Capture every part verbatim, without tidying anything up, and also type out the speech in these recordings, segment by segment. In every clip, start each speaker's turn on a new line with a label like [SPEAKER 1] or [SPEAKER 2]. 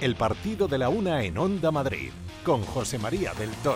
[SPEAKER 1] el partido de la una en Onda Madrid, con José María del Toro.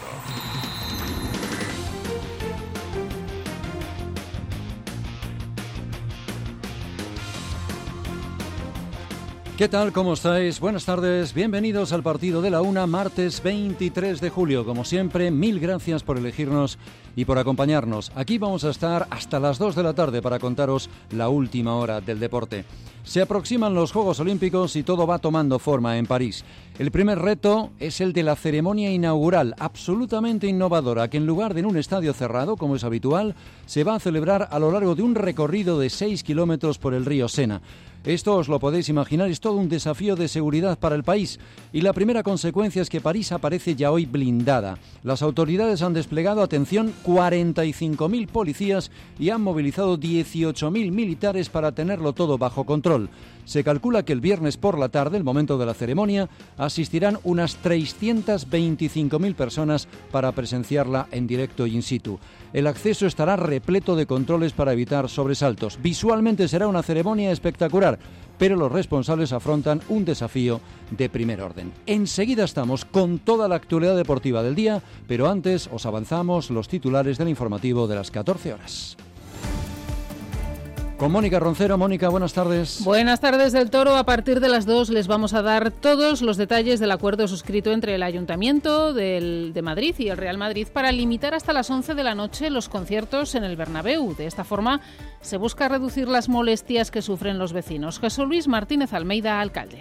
[SPEAKER 2] ¿Qué tal? ¿Cómo estáis? Buenas tardes, bienvenidos al partido de la una, martes veintitrés de julio. Como siempre, mil gracias por elegirnos y por acompañarnos. Aquí vamos a estar hasta las dos de la tarde para contaros la última hora del deporte. Se aproximan los Juegos Olímpicos y todo va tomando forma en París. El primer reto es el de la ceremonia inaugural, absolutamente innovadora, que en lugar de en un estadio cerrado, como es habitual, se va a celebrar a lo largo de un recorrido de seis kilómetros por el río Sena. Esto, os lo podéis imaginar, es todo un desafío de seguridad para el país. Y la primera consecuencia es que París aparece ya hoy blindada. Las autoridades han desplegado, atención, cuarenta y cinco mil policías y han movilizado dieciocho mil militares para tenerlo todo bajo control. Se calcula que el viernes por la tarde, el momento de la ceremonia, asistirán unas trescientas veinticinco mil personas para presenciarla en directo in situ. El acceso estará repleto de controles para evitar sobresaltos. Visualmente será una ceremonia espectacular, pero los responsables afrontan un desafío de primer orden. Enseguida estamos con toda la actualidad deportiva del día, pero antes os avanzamos los titulares del informativo de las catorce horas. Con Mónica Roncero. Mónica, buenas tardes.
[SPEAKER 3] Buenas tardes del Toro. A partir de las dos les vamos a dar todos los detalles del acuerdo suscrito entre el Ayuntamiento del, de Madrid y el Real Madrid para limitar hasta las once de la noche los conciertos en el Bernabéu. De esta forma se busca reducir las molestias que sufren los vecinos. Jesús Luis Martínez Almeida, alcalde.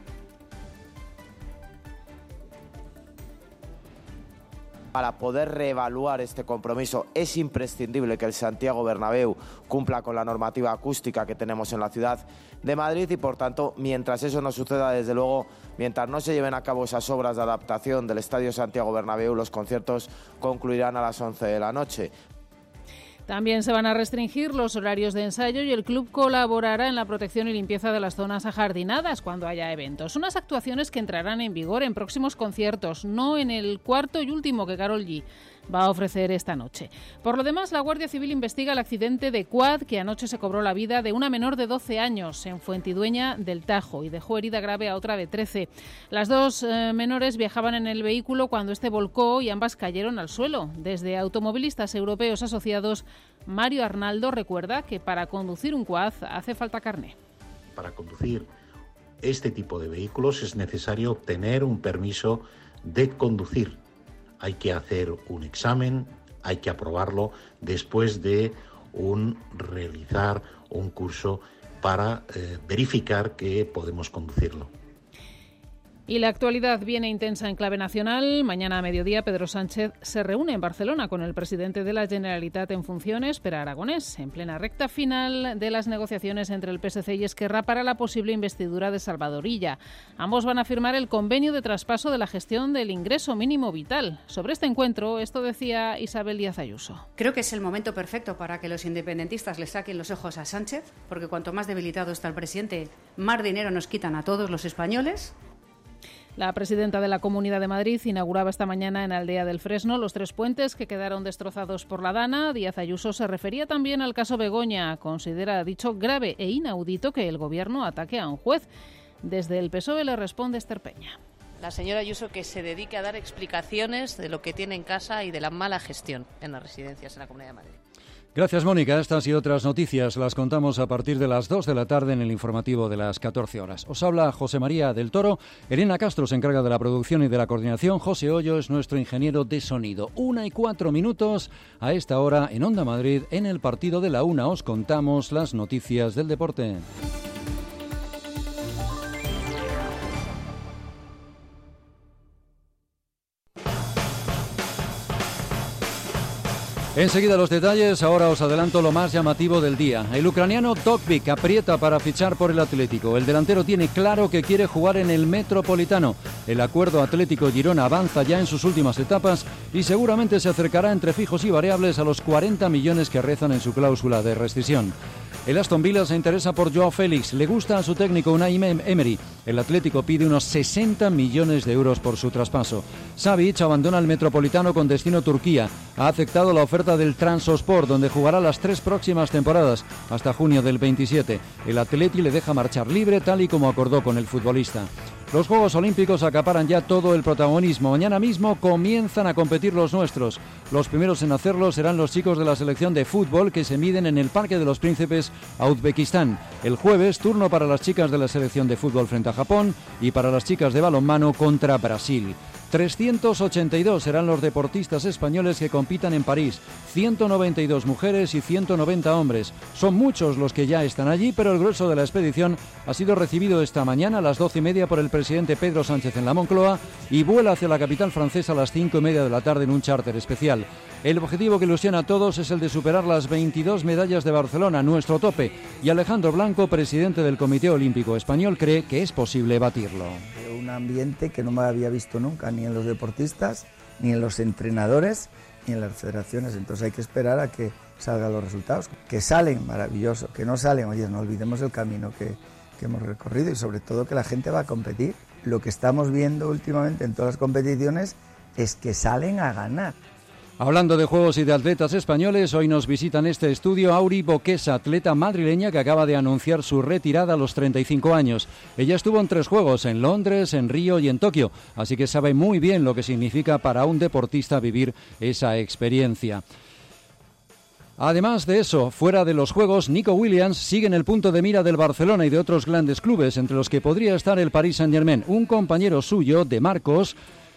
[SPEAKER 4] Para poder reevaluar este compromiso es imprescindible que el Santiago Bernabéu cumpla con la normativa acústica que tenemos en la ciudad de Madrid y, por tanto, mientras eso no suceda, desde luego, mientras no se lleven a cabo esas obras de adaptación del Estadio Santiago Bernabéu, los conciertos concluirán a las once de la noche.
[SPEAKER 3] También se van a restringir los horarios de ensayo y el club colaborará en la protección y limpieza de las zonas ajardinadas cuando haya eventos. Unas actuaciones que entrarán en vigor en próximos conciertos, no en el cuarto y último que Karol G va a ofrecer esta noche. Por lo demás, la Guardia Civil investiga el accidente de quad que anoche se cobró la vida de una menor de doce años en Fuentidueña del Tajo y dejó herida grave a otra de trece. Las dos eh, menores viajaban en el vehículo cuando este volcó y ambas cayeron al suelo. Desde Automovilistas Europeos Asociados, Mario Arnaldo recuerda que para conducir un quad hace falta carné.
[SPEAKER 5] Para conducir este tipo de vehículos es necesario obtener un permiso de conducir. Hay que hacer un examen, hay que aprobarlo después de un realizar un curso para eh, verificar que podemos conducirlo.
[SPEAKER 3] Y la actualidad viene intensa en clave nacional. Mañana a mediodía Pedro Sánchez se reúne en Barcelona con el presidente de la Generalitat en funciones, Pere Aragonés, en plena recta final de las negociaciones entre el P S C y Esquerra para la posible investidura de Salvador Illa. Ambos van a firmar el convenio de traspaso de la gestión del ingreso mínimo vital. Sobre este encuentro, esto decía Isabel Díaz Ayuso.
[SPEAKER 6] Creo que es el momento perfecto para que los independentistas le saquen los ojos a Sánchez, porque cuanto más debilitado está el presidente, más dinero nos quitan a todos los españoles.
[SPEAKER 3] La presidenta de la Comunidad de Madrid inauguraba esta mañana en Aldea del Fresno los tres puentes que quedaron destrozados por la Dana. Díaz Ayuso se refería también al caso Begoña. Considera, ha dicho, grave e inaudito que el Gobierno ataque a un juez. Desde el P S O E le responde Esther Peña.
[SPEAKER 7] La señora Ayuso que se dedique a dar explicaciones de lo que tiene en casa y de la mala gestión en las residencias en la Comunidad de Madrid.
[SPEAKER 2] Gracias, Mónica. Estas y otras noticias las contamos a partir de las dos de la tarde en el informativo de las catorce horas. Os habla José María del Toro. Elena Castro se encarga de la producción y de la coordinación. José Hoyo es nuestro ingeniero de sonido. Una y cuatro minutos a esta hora en Onda Madrid. En el partido de la una os contamos las noticias del deporte. Enseguida los detalles, ahora os adelanto lo más llamativo del día. El ucraniano Dovbyk aprieta para fichar por el Atlético. El delantero tiene claro que quiere jugar en el Metropolitano. El acuerdo Atlético Girona avanza ya en sus últimas etapas y seguramente se acercará entre fijos y variables a los cuarenta millones que rezan en su cláusula de rescisión. El Aston Villa se interesa por Joao Félix, le gusta a su técnico Unai Emery El Atlético pide unos sesenta millones de euros por su traspaso. Savic abandona el Metropolitano con destino Turquía. Ha aceptado la oferta del Trabzonspor, donde jugará las tres próximas temporadas, hasta junio del veintisiete. El Atleti le deja marchar libre, tal y como acordó con el futbolista. Los Juegos Olímpicos acaparan ya todo el protagonismo. Mañana mismo comienzan a competir los nuestros. Los primeros en hacerlo serán los chicos de la selección de fútbol, que se miden en el Parque de los Príncipes a Uzbekistán. El jueves, turno para las chicas de la selección de fútbol frente a Japón y para las chicas de balonmano contra Brasil. trescientos ochenta y dos serán los deportistas españoles que compitan en París, ciento noventa y dos mujeres y ciento noventa hombres. Son muchos los que ya están allí, pero el grueso de la expedición ha sido recibido esta mañana a las doce y media por el presidente Pedro Sánchez en la Moncloa y vuela hacia la capital francesa a las cinco y media de la tarde en un charter especial. El objetivo que ilusiona a todos es el de superar las veintidós medallas de Barcelona, nuestro tope, y Alejandro Blanco, presidente del Comité Olímpico Español, cree que es posible batirlo.
[SPEAKER 8] Un ambiente que no me había visto nunca, ni en los deportistas, ni en los entrenadores, ni en las federaciones. Entonces hay que esperar a que salgan los resultados. Que salen, maravilloso. Que no salen, oye, no olvidemos el camino que, que hemos recorrido y sobre todo que la gente va a competir. Lo que estamos viendo últimamente en todas las competiciones es que salen a ganar.
[SPEAKER 2] Hablando de juegos y de atletas españoles, hoy nos visita en este estudio Auri Boquesa, atleta madrileña que acaba de anunciar su retirada a los treinta y cinco años. Ella estuvo en tres juegos, en Londres, en Río y en Tokio, así que sabe muy bien lo que significa para un deportista vivir esa experiencia. Además de eso, fuera de los Juegos, Nico Williams sigue en el punto de mira del Barcelona y de otros grandes clubes, entre los que podría estar el Paris Saint-Germain. Un compañero suyo, de Marcos,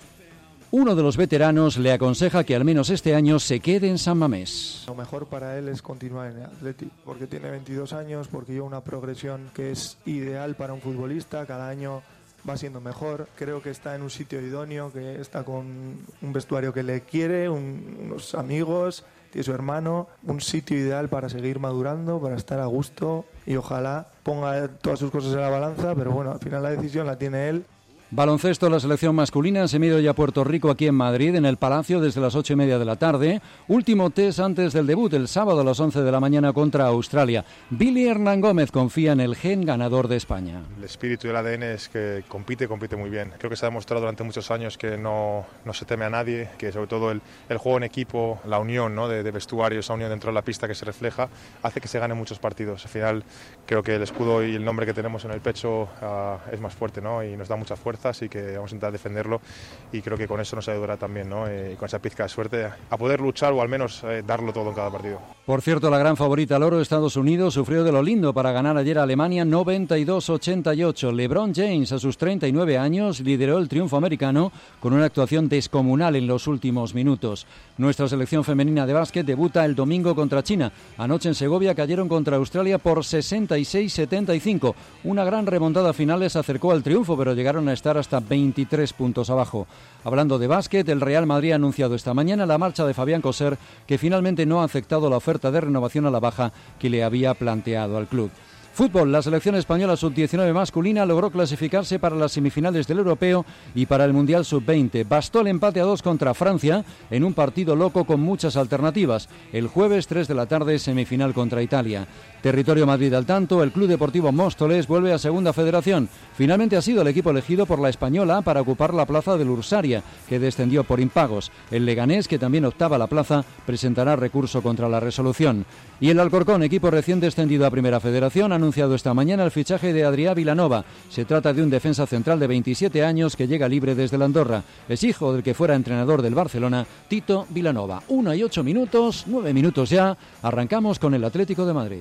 [SPEAKER 2] uno de los veteranos, le aconseja que al menos este año se quede en San Mamés.
[SPEAKER 9] Lo mejor para él es continuar en el Atleti, porque tiene veintidós años, porque lleva una progresión que es ideal para un futbolista, cada año va siendo mejor, creo que está en un sitio idóneo, que está con un vestuario que le quiere, un, unos amigos, tiene su hermano, un sitio ideal para seguir madurando, para estar a gusto y ojalá ponga todas sus cosas en la balanza, pero bueno, al final la decisión la tiene él.
[SPEAKER 2] Baloncesto, la selección masculina se mide hoy a Puerto Rico aquí en Madrid, en el Palacio, desde las ocho y media de la tarde. Último test antes del debut, el sábado a las once de la mañana contra Australia. Billy Hernán Gómez confía en el gen ganador de España.
[SPEAKER 10] El espíritu y el A D N es que compite, compite muy bien. Creo que se ha demostrado durante muchos años que no, no se teme a nadie, que sobre todo el, el juego en equipo, la unión, ¿no?, de, de vestuario, esa unión dentro de la pista que se refleja, hace que se ganen muchos partidos. Al final creo que el escudo y el nombre que tenemos en el pecho uh, es más fuerte, ¿no?, y nos da mucha fuerza. Así que vamos a intentar defenderlo y creo que con eso nos ayudará también, ¿no?, eh, y con esa pizca de suerte a poder luchar o al menos eh, darlo todo en cada partido.
[SPEAKER 2] Por cierto, la gran favorita al oro, Estados Unidos, sufrió de lo lindo para ganar ayer a Alemania noventa y dos a ochenta y ocho. LeBron James, a sus treinta y nueve años, lideró el triunfo americano con una actuación descomunal en los últimos minutos. Nuestra selección femenina de básquet debuta el domingo contra China. Anoche en Segovia cayeron contra Australia por sesenta y seis a setenta y cinco. Una gran remontada final les acercó al triunfo, pero llegaron a estar hasta veintitrés puntos abajo. Hablando de básquet, el Real Madrid ha anunciado esta mañana la marcha de Fabián Coser, que finalmente no ha aceptado la oferta de renovación a la baja que le había planteado al club. Fútbol, la selección española sub diecinueve masculina logró clasificarse para las semifinales del Europeo y para el Mundial sub veinte. Bastó el empate a dos contra Francia en un partido loco con muchas alternativas. El jueves, tres de la tarde, semifinal contra Italia. Territorio Madrid al tanto, el Club Deportivo Móstoles vuelve a Segunda Federación. Finalmente ha sido el equipo elegido por la Española para ocupar la plaza del Ursaria, que descendió por impagos. El Leganés, que también optaba a la plaza, presentará recurso contra la resolución. Y el Alcorcón, equipo recién descendido a Primera Federación, ha anunciado esta mañana el fichaje de Adrià Vilanova. Se trata de un defensa central de veintisiete años que llega libre desde la Andorra. Es hijo del que fuera entrenador del Barcelona, Tito Vilanova. Una y ocho minutos, nueve minutos ya. Arrancamos con el Atlético de Madrid.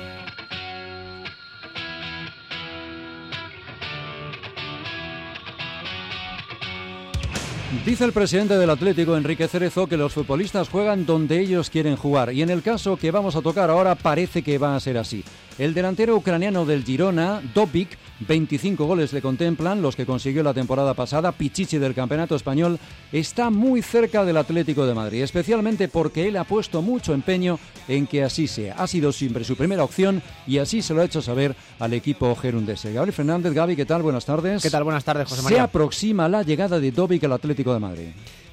[SPEAKER 2] Dice el presidente del Atlético, Enrique Cerezo, que los futbolistas juegan donde ellos quieren jugar. Y en el caso que vamos a tocar ahora parece que va a ser así. El delantero ucraniano del Girona, Dobic, veinticinco goles le contemplan, los que consiguió la temporada pasada, Pichichi del Campeonato Español, está muy cerca del Atlético de Madrid, especialmente porque él ha puesto mucho empeño en que así sea. Ha sido siempre su primera opción y así se lo ha hecho saber al equipo gerundense. Gabriel Fernández, Gaby, ¿qué tal? Buenas tardes.
[SPEAKER 11] ¿Qué tal? Buenas tardes, José María.
[SPEAKER 2] Se aproxima la llegada de Dobic al Atlético de Madrid.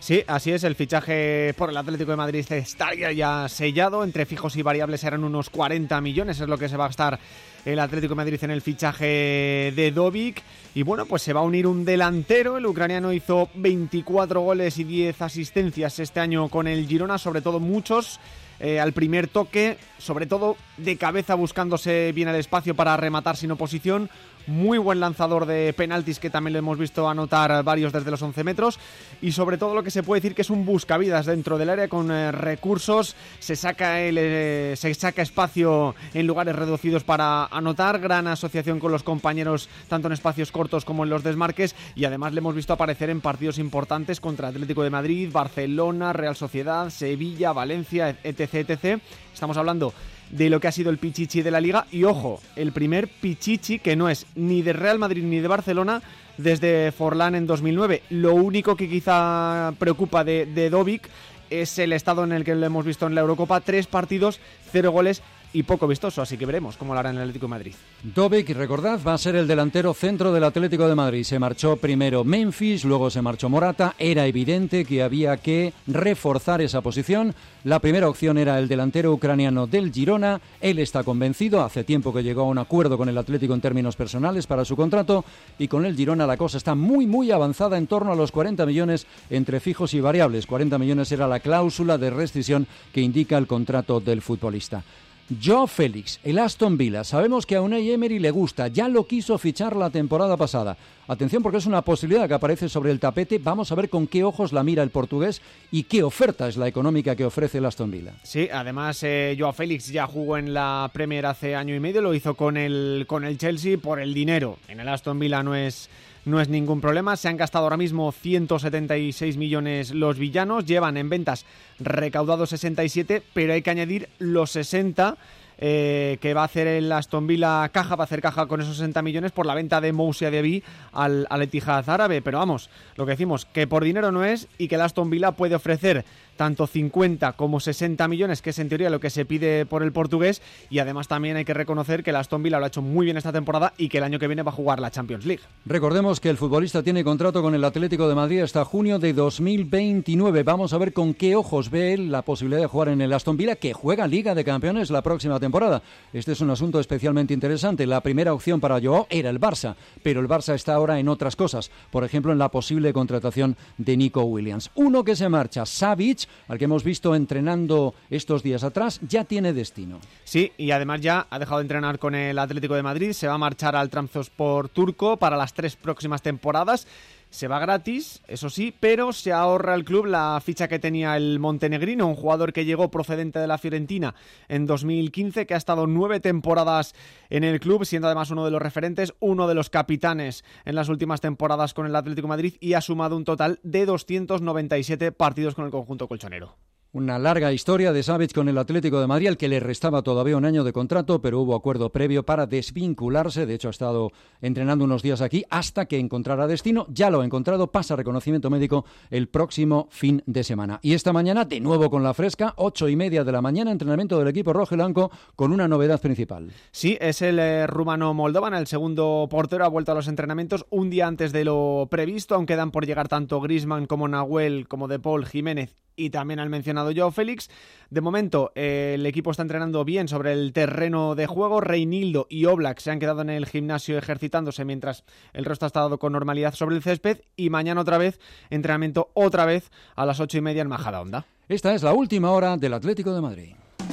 [SPEAKER 11] Sí, así es, el fichaje por el Atlético de Madrid está ya sellado, entre fijos y variables eran unos cuarenta millones, es lo que se va a gastar el Atlético de Madrid en el fichaje de Dobic, y bueno, pues se va a unir un delantero. El ucraniano hizo veinticuatro goles y diez asistencias este año con el Girona, sobre todo muchos eh, al primer toque, sobre todo de cabeza buscándose bien el espacio para rematar sin oposición. Muy buen lanzador de penaltis, que también lo hemos visto anotar varios desde los once metros, y sobre todo lo que se puede decir que es un buscavidas dentro del área con eh, recursos, se saca, el, eh, se saca espacio en lugares reducidos para anotar, gran asociación con los compañeros tanto en espacios cortos como en los desmarques, y además le hemos visto aparecer en partidos importantes contra Atlético de Madrid, Barcelona, Real Sociedad, Sevilla, Valencia, etc, etcétera. Estamos hablando de lo que ha sido el Pichichi de la Liga, y ojo, el primer Pichichi que no es ni de Real Madrid ni de Barcelona desde Forlán en dos mil nueve. Lo único que quizá preocupa de, de Dobic es el estado en el que lo hemos visto en la Eurocopa, tres partidos, cero goles y poco vistoso, así que veremos cómo lo hará en el Atlético de Madrid.
[SPEAKER 2] Dobic, recordad, va a ser el delantero centro del Atlético de Madrid. Se marchó primero Memphis, luego se marchó Morata. Era evidente que había que reforzar esa posición. La primera opción era el delantero ucraniano del Girona. Él está convencido, hace tiempo que llegó a un acuerdo con el Atlético en términos personales para su contrato, y con el Girona la cosa está muy muy avanzada, en torno a los cuarenta millones entre fijos y variables. cuarenta millones era la cláusula de rescisión que indica el contrato del futbolista. Joao Félix, el Aston Villa. Sabemos que a Unai Emery le gusta, ya lo quiso fichar la temporada pasada. Atención, porque es una posibilidad que aparece sobre el tapete. Vamos a ver con qué ojos la mira el portugués y qué oferta es la económica que ofrece el Aston Villa.
[SPEAKER 11] Sí, además eh, Joao Félix ya jugó en la Premier hace año y medio, lo hizo con el, con el Chelsea por el dinero. En el Aston Villa no es... No es ningún problema, se han gastado ahora mismo ciento setenta y seis millones los villanos, llevan en ventas recaudados sesenta y siete, pero hay que añadir los sesenta eh, que va a hacer el Aston Villa caja, va a hacer caja con esos sesenta millones por la venta de Moussa Diaby al, al Etihad árabe, pero vamos, lo que decimos, que por dinero no es, y que el Aston Villa puede ofrecer tanto cincuenta como sesenta millones, que es en teoría lo que se pide por el portugués, y además también hay que reconocer que el Aston Villa lo ha hecho muy bien esta temporada y que el año que viene va a jugar la Champions League.
[SPEAKER 2] Recordemos que el futbolista tiene contrato con el Atlético de Madrid hasta junio de dos mil veintinueve. Vamos a ver con qué ojos ve él la posibilidad de jugar en el Aston Villa, que juega Liga de Campeones la próxima temporada. Este es un asunto especialmente interesante. La primera opción para Joao era el Barça, pero el Barça está ahora en otras cosas, por ejemplo en la posible contratación de Nico Williams. Uno que se marcha, Savic, al que hemos visto entrenando estos días atrás, ya tiene destino.
[SPEAKER 11] Sí, y además ya ha dejado de entrenar con el Atlético de Madrid, se va a marchar al Trabzonspor turco para las tres próximas temporadas. Se va gratis, eso sí, pero se ahorra el club la ficha que tenía el montenegrino, un jugador que llegó procedente de la Fiorentina en dos mil quince, que ha estado nueve temporadas en el club, siendo además uno de los referentes, uno de los capitanes en las últimas temporadas con el Atlético de Madrid, y ha sumado un total de doscientos noventa y siete partidos con el conjunto colchonero.
[SPEAKER 2] Una larga historia de Savic con el Atlético de Madrid, al que le restaba todavía un año de contrato, pero hubo acuerdo previo para desvincularse. De hecho, ha estado entrenando unos días aquí hasta que encontrara destino. Ya lo ha encontrado, pasa reconocimiento médico el próximo fin de semana. Y esta mañana, de nuevo con la fresca, ocho y media de la mañana, entrenamiento del equipo rojo y blanco con una novedad principal.
[SPEAKER 11] Sí, es el eh, rumano Moldovan, el segundo portero, ha vuelto a los entrenamientos un día antes de lo previsto. Aún quedan por llegar tanto Griezmann como Nahuel, como De Paul, Jiménez y también al mencionado Joao Félix. De momento eh, el equipo está entrenando bien sobre el terreno de juego. Reinildo y Oblak se han quedado en el gimnasio ejercitándose, mientras el resto ha estado con normalidad sobre el césped, y mañana otra vez entrenamiento otra vez a las ocho y media en Majadahonda.
[SPEAKER 2] Esta es la última hora del Atlético de Madrid.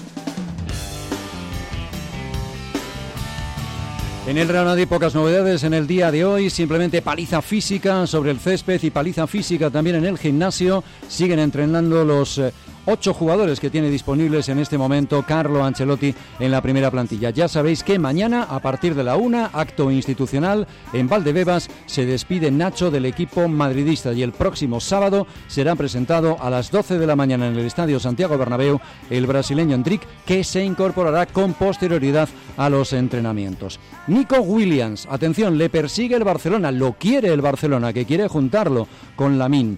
[SPEAKER 2] En el Real Madrid pocas novedades en el día de hoy, simplemente paliza física sobre el césped y paliza física también en el gimnasio. Siguen entrenando los eh, ocho jugadores que tiene disponibles en este momento Carlo Ancelotti en la primera plantilla. Ya sabéis que mañana, a partir de la una, acto institucional en Valdebebas, se despide Nacho del equipo madridista, y el próximo sábado será presentado a las doce de la mañana en el Estadio Santiago Bernabéu el brasileño Endrick, que se incorporará con posterioridad a los entrenamientos. Nico Williams, atención, le persigue el Barcelona, lo quiere el Barcelona, que quiere juntarlo con Lamine.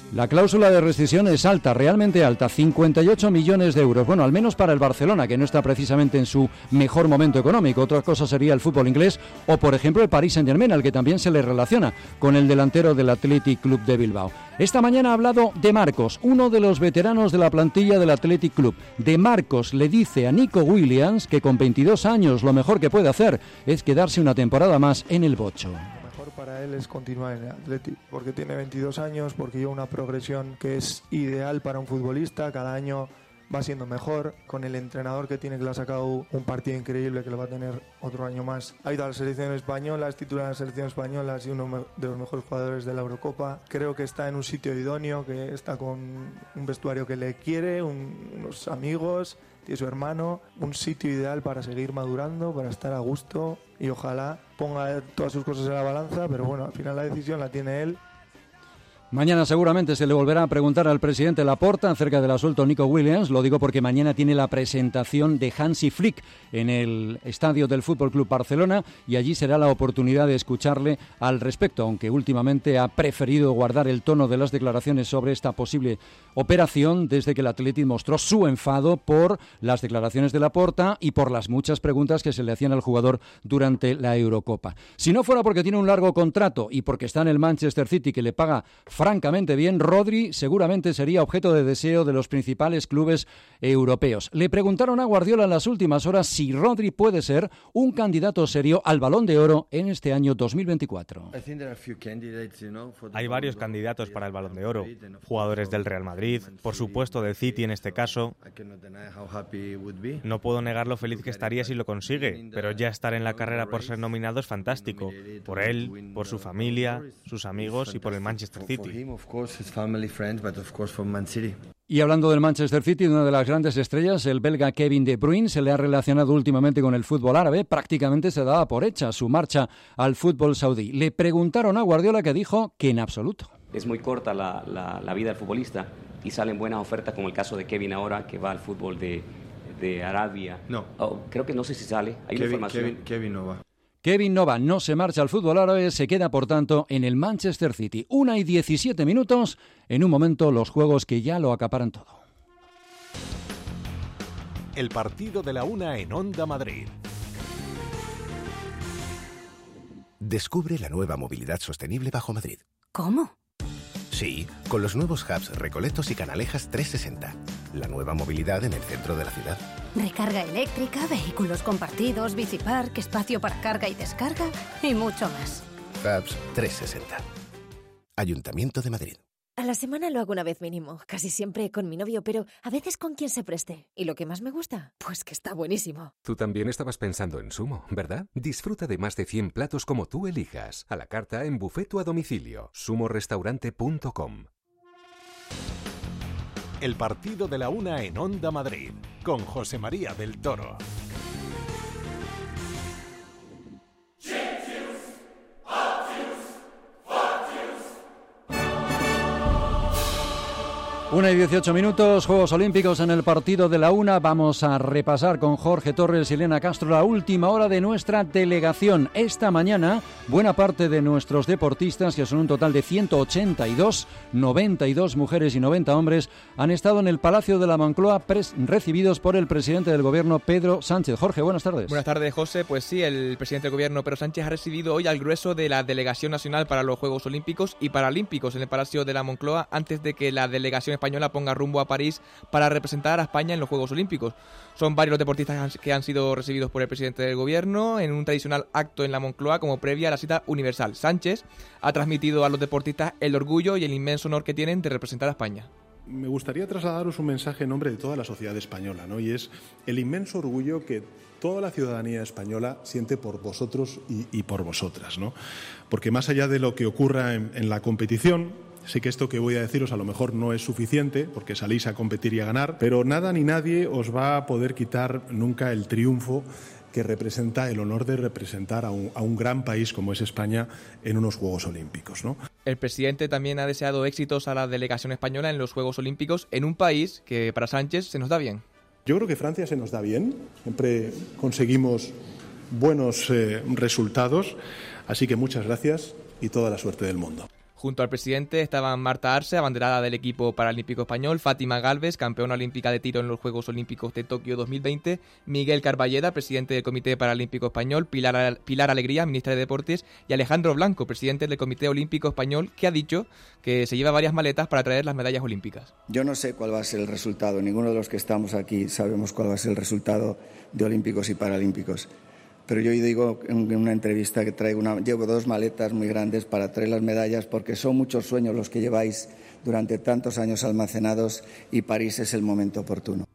[SPEAKER 2] La cláusula de rescisión es alta, realmente alta, cincuenta y ocho millones de euros. Bueno, al menos para el Barcelona, que no está precisamente en su mejor momento económico. Otra cosa sería el fútbol inglés o, por ejemplo, el Paris Saint-Germain, al que también se le relaciona con el delantero del Athletic Club de Bilbao. Esta mañana ha hablado de Marcos, uno de los veteranos de la plantilla del Athletic Club. De Marcos le dice a Nico Williams que con veintidós años lo mejor que puede hacer es quedarse una temporada más en el bocho.
[SPEAKER 9] Para él es continuar en el Athletic, porque tiene veintidós años, porque lleva una progresión que es ideal para un futbolista, cada año va siendo mejor, con el entrenador que tiene, que le ha sacado un partido increíble, que lo va a tener otro año más. Ha ido a la selección española, es titular de la selección española, ha sido uno de los mejores jugadores de la Eurocopa. Creo que está en un sitio idóneo, que está con un vestuario que le quiere, un, unos amigos, tiene su hermano, un sitio ideal para seguir madurando, para estar a gusto y ojalá ponga todas sus cosas en la balanza, pero bueno, al final la decisión la tiene él.
[SPEAKER 2] Mañana seguramente se le volverá a preguntar al presidente Laporta acerca del asuelto Nico Williams. Lo digo porque mañana tiene la presentación de Hansi Flick en el estadio del Fútbol Club Barcelona y allí será la oportunidad de escucharle al respecto, aunque últimamente ha preferido guardar el tono de las declaraciones sobre esta posible operación desde que el Athletic mostró su enfado por las declaraciones de Laporta y por las muchas preguntas que se le hacían al jugador durante la Eurocopa. Si no fuera porque tiene un largo contrato y porque está en el Manchester City, que le paga francamente bien, Rodri seguramente sería objeto de deseo de los principales clubes europeos. Le preguntaron a Guardiola en las últimas horas si Rodri puede ser un candidato serio al Balón de Oro en este año dos mil veinticuatro.
[SPEAKER 12] Hay varios candidatos para el Balón de Oro, jugadores del Real Madrid, por supuesto del City en este caso. No puedo negar lo feliz que estaría si lo consigue, pero ya estar en la carrera por ser nominado es fantástico, por él, por su familia, sus amigos y por el Manchester City.
[SPEAKER 2] Y hablando del Manchester City, una de las grandes estrellas, el belga Kevin De Bruyne, se le ha relacionado últimamente con el fútbol árabe. Prácticamente se daba por hecha su marcha al fútbol saudí. Le preguntaron a Guardiola, que dijo que en absoluto.
[SPEAKER 13] Es muy corta la, la, la vida del futbolista y salen buenas ofertas, como el caso de Kevin ahora, que va al fútbol de, de Arabia.
[SPEAKER 14] No.
[SPEAKER 13] Oh, creo que no sé si sale. Hay
[SPEAKER 14] Kevin,
[SPEAKER 13] información.
[SPEAKER 14] Kevin, Kevin no va.
[SPEAKER 2] Kevin Nova no se marcha al fútbol árabe, se queda por tanto en el Manchester City. Una y diecisiete minutos, en un momento los juegos que ya lo acaparan todo.
[SPEAKER 1] El partido de la una en Onda Madrid.
[SPEAKER 15] Descubre la nueva movilidad sostenible bajo Madrid.
[SPEAKER 16] ¿Cómo?
[SPEAKER 15] Sí, con los nuevos hubs Recoletos y Canalejas trescientos sesenta. La nueva movilidad en el centro de la ciudad.
[SPEAKER 16] Recarga eléctrica, vehículos compartidos, bicipark, espacio para carga y descarga y mucho más.
[SPEAKER 15] Hubs trescientos sesenta. Ayuntamiento de Madrid.
[SPEAKER 17] A la semana lo hago una vez mínimo, casi siempre con mi novio, pero a veces con quien se preste. ¿Y lo que más me gusta? Pues que está buenísimo.
[SPEAKER 18] Tú también estabas pensando en Sumo, ¿verdad? Disfruta de más de cien platos como tú elijas. A la carta en buffet o a domicilio. sumo restaurante punto com.
[SPEAKER 1] El partido de la una en Onda Madrid, con José María del Toro.
[SPEAKER 2] Una y dieciocho minutos, Juegos Olímpicos en el partido de la una. Vamos a repasar con Jorge Torres y Elena Castro la última hora de nuestra delegación. Esta mañana, buena parte de nuestros deportistas, que son un total de ciento ochenta y dos, noventa y dos mujeres y noventa hombres, han estado en el Palacio de la Moncloa pres- recibidos por el presidente del gobierno, Pedro Sánchez. Jorge, buenas tardes.
[SPEAKER 19] Buenas tardes, José. Pues sí, el presidente del gobierno, Pedro Sánchez, ha recibido hoy al grueso de la delegación nacional para los Juegos Olímpicos y Paralímpicos en el Palacio de la Moncloa antes de que la delegación española ponga rumbo a París para representar a España en los Juegos Olímpicos. Son varios los deportistas que han sido recibidos por el presidente del gobierno en un tradicional acto en la Moncloa como previa a la cita universal. Sánchez ha transmitido a los deportistas el orgullo y el inmenso honor que tienen de representar a España.
[SPEAKER 20] Me gustaría trasladaros un mensaje en nombre de toda la sociedad española, ¿no? Y es el inmenso orgullo que toda la ciudadanía española siente por vosotros y, y por vosotras, ¿no? Porque más allá de lo que ocurra en, en la competición, sé que esto que voy a deciros a lo mejor no es suficiente, porque salís a competir y a ganar, pero nada ni nadie os va a poder quitar nunca el triunfo que representa el honor de representar a un, a un gran país como es España en unos Juegos Olímpicos, ¿no?
[SPEAKER 19] El presidente también ha deseado éxitos a la delegación española en los Juegos Olímpicos en un país que para Sánchez se nos da bien.
[SPEAKER 20] Yo creo que Francia se nos da bien, siempre conseguimos buenos eh, resultados, así que muchas gracias y toda la suerte del mundo.
[SPEAKER 19] Junto al presidente estaban Marta Arce, abanderada del equipo paralímpico español, Fátima Galvez, campeona olímpica de tiro en los Juegos Olímpicos de Tokio dos mil veinte, Miguel Carballeda, presidente del Comité Paralímpico Español, Pilar, Pilar Alegría, ministra de Deportes, y Alejandro Blanco, presidente del Comité Olímpico Español, que ha dicho que se lleva varias maletas para traer las medallas olímpicas.
[SPEAKER 8] Yo no sé cuál va a ser el resultado, ninguno de los que estamos aquí sabemos cuál va a ser el resultado de Olímpicos y Paralímpicos. Pero yo digo en una entrevista que traigo una, llevo dos maletas muy grandes para traer las medallas porque son muchos sueños los que lleváis durante tantos años almacenados y París es el momento oportuno.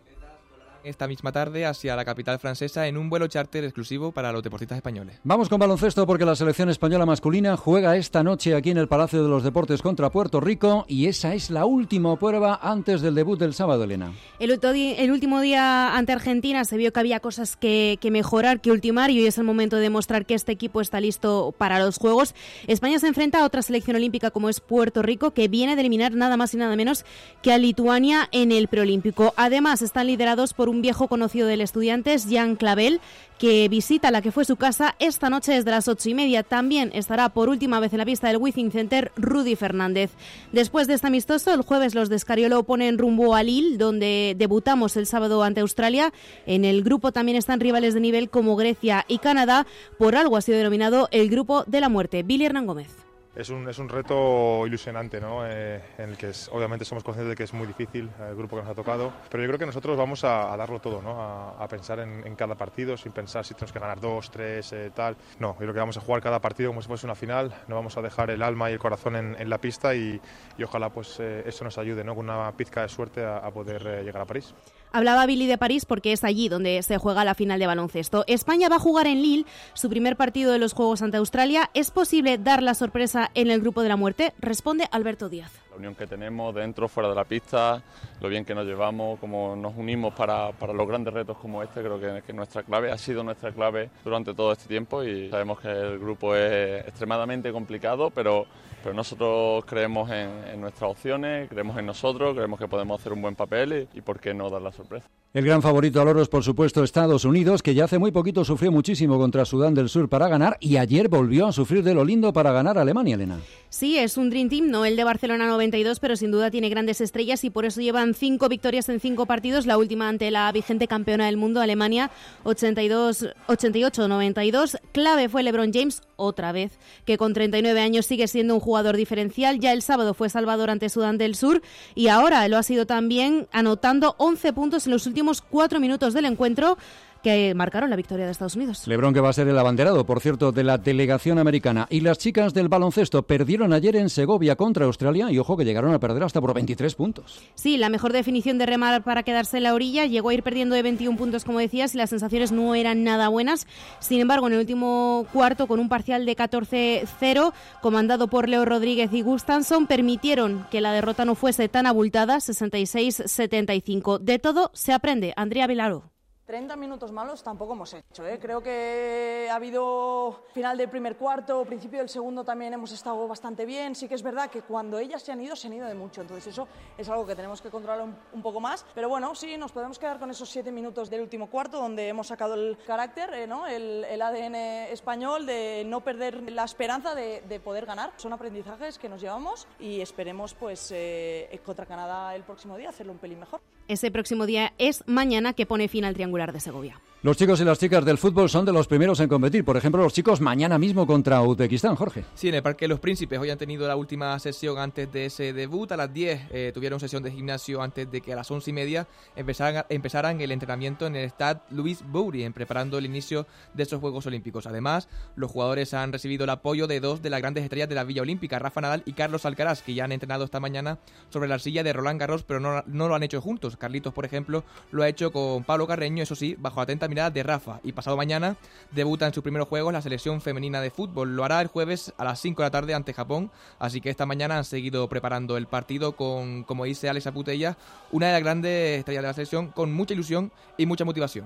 [SPEAKER 19] Esta misma tarde hacia la capital francesa en un vuelo charter exclusivo para los deportistas españoles.
[SPEAKER 2] Vamos con baloncesto porque la selección española masculina juega esta noche aquí en el Palacio de los Deportes contra Puerto Rico y esa es la última prueba antes del debut del sábado, Elena.
[SPEAKER 14] El, el último día ante Argentina se vio que había cosas que, que mejorar, que ultimar y hoy es el momento de demostrar que este equipo está listo para los Juegos. España se enfrenta a otra selección olímpica como es Puerto Rico, que viene de eliminar nada más y nada menos que a Lituania en el preolímpico. Además están liderados por un viejo conocido del Estudiantes, Jan Clavel, que visita la que fue su casa esta noche desde las ocho y media. También estará por última vez en la pista del Withing Center Rudy Fernández. Después de este amistoso, el jueves los de Escariolo ponen rumbo a Lille, donde debutamos el sábado ante Australia. En el grupo también están rivales de nivel como Grecia y Canadá. Por algo ha sido denominado el grupo de la muerte. Billy Hernán Gómez.
[SPEAKER 10] Es un, es un reto ilusionante, ¿no? Eh, en el que es, obviamente somos conscientes de que es muy difícil el grupo que nos ha tocado, pero yo creo que nosotros vamos a, a darlo todo, ¿no? A, a pensar en, en cada partido sin pensar si tenemos que ganar dos, tres, eh, tal. No, yo creo que vamos a jugar cada partido como si fuese una final, no vamos a dejar el alma y el corazón en, en la pista y, y ojalá pues eh, eso nos ayude, ¿no? Con una pizca de suerte a, a poder eh, llegar a París.
[SPEAKER 14] Hablaba Billy de París porque es allí donde se juega la final de baloncesto. España va a jugar en Lille su primer partido de los Juegos ante Australia. ¿Es posible dar la sorpresa en el grupo de la muerte? Responde Alberto Díaz.
[SPEAKER 21] La unión que tenemos dentro, fuera de la pista, lo bien que nos llevamos, cómo nos unimos para, para los grandes retos como este, creo que, que nuestra clave ha sido nuestra clave durante todo este tiempo y sabemos que el grupo es extremadamente complicado, pero, pero nosotros creemos en, en nuestras opciones, creemos en nosotros, creemos que podemos hacer un buen papel y, y por qué no dar la sorpresa.
[SPEAKER 2] El gran favorito al oro es, por supuesto, Estados Unidos, que ya hace muy poquito sufrió muchísimo contra Sudán del Sur para ganar y ayer volvió a sufrir de lo lindo para ganar a Alemania, Elena.
[SPEAKER 14] Sí, es un Dream Team, no el de Barcelona noventa y dos, pero sin duda tiene grandes estrellas y por eso llevan cinco victorias en cinco partidos, la última ante la vigente campeona del mundo, Alemania, ochenta y dos, ochenta y ocho noventa y dos. Clave fue LeBron James, otra vez, que con treinta y nueve años sigue siendo un jugador diferencial. Ya el sábado fue salvador ante Sudán del Sur y ahora lo ha sido también anotando once puntos en los últimos cuatro minutos del encuentro que marcaron la victoria de Estados Unidos.
[SPEAKER 2] LeBron, que va a ser el abanderado, por cierto, de la delegación americana. Y las chicas del baloncesto perdieron ayer en Segovia contra Australia y ojo que llegaron a perder hasta por veintitrés puntos.
[SPEAKER 14] Sí, la mejor definición de remar para quedarse en la orilla. Llegó a ir perdiendo de veintiún puntos, como decías, y las sensaciones no eran nada buenas. Sin embargo, en el último cuarto, con un parcial de catorce cero, comandado por Leo Rodríguez y Gustafsson, permitieron que la derrota no fuese tan abultada, sesenta y seis setenta y cinco. De todo se aprende. Andrea Vilaro.
[SPEAKER 22] treinta minutos malos tampoco hemos hecho, ¿eh? Creo que ha habido final del primer cuarto, principio del segundo también hemos estado bastante bien. Sí que es verdad que cuando ellas se han ido, se han ido de mucho, entonces eso es algo que tenemos que controlar un, un poco más. Pero bueno, sí, nos podemos quedar con esos siete minutos del último cuarto donde hemos sacado el carácter, eh, ¿no? el, el A D N español de no perder la esperanza de, de poder ganar. Son aprendizajes que nos llevamos y esperemos pues eh, contra Canadá el próximo día hacerlo un pelín mejor.
[SPEAKER 14] Ese próximo día es mañana, que pone fin al triangular de Segovia.
[SPEAKER 2] Los chicos y las chicas del fútbol son de los primeros en competir. Por ejemplo, los chicos mañana mismo contra Uzbekistán, Jorge.
[SPEAKER 19] Sí, en el Parque de los Príncipes. Hoy han tenido la última sesión antes de ese debut. A las diez eh, tuvieron sesión de gimnasio antes de que a las once y media empezaran, empezaran el entrenamiento en el Stade Louis Bourrien, preparando el inicio de esos Juegos Olímpicos. Además, los jugadores han recibido el apoyo de dos de las grandes estrellas de la Villa Olímpica, Rafa Nadal y Carlos Alcaraz, que ya han entrenado esta mañana sobre la arcilla de Roland Garros, pero no, no lo han hecho juntos. Carlitos, por ejemplo, lo ha hecho con Pablo Carreño, eso sí, bajo atenta mirada de Rafa. Y pasado mañana debuta en sus primeros juegos la selección femenina de fútbol. Lo hará el jueves a las cinco de la tarde ante Japón. Así que esta mañana han seguido preparando el partido con, como dice Alexa Putella, una de las grandes estrellas de la selección, con mucha ilusión y mucha motivación.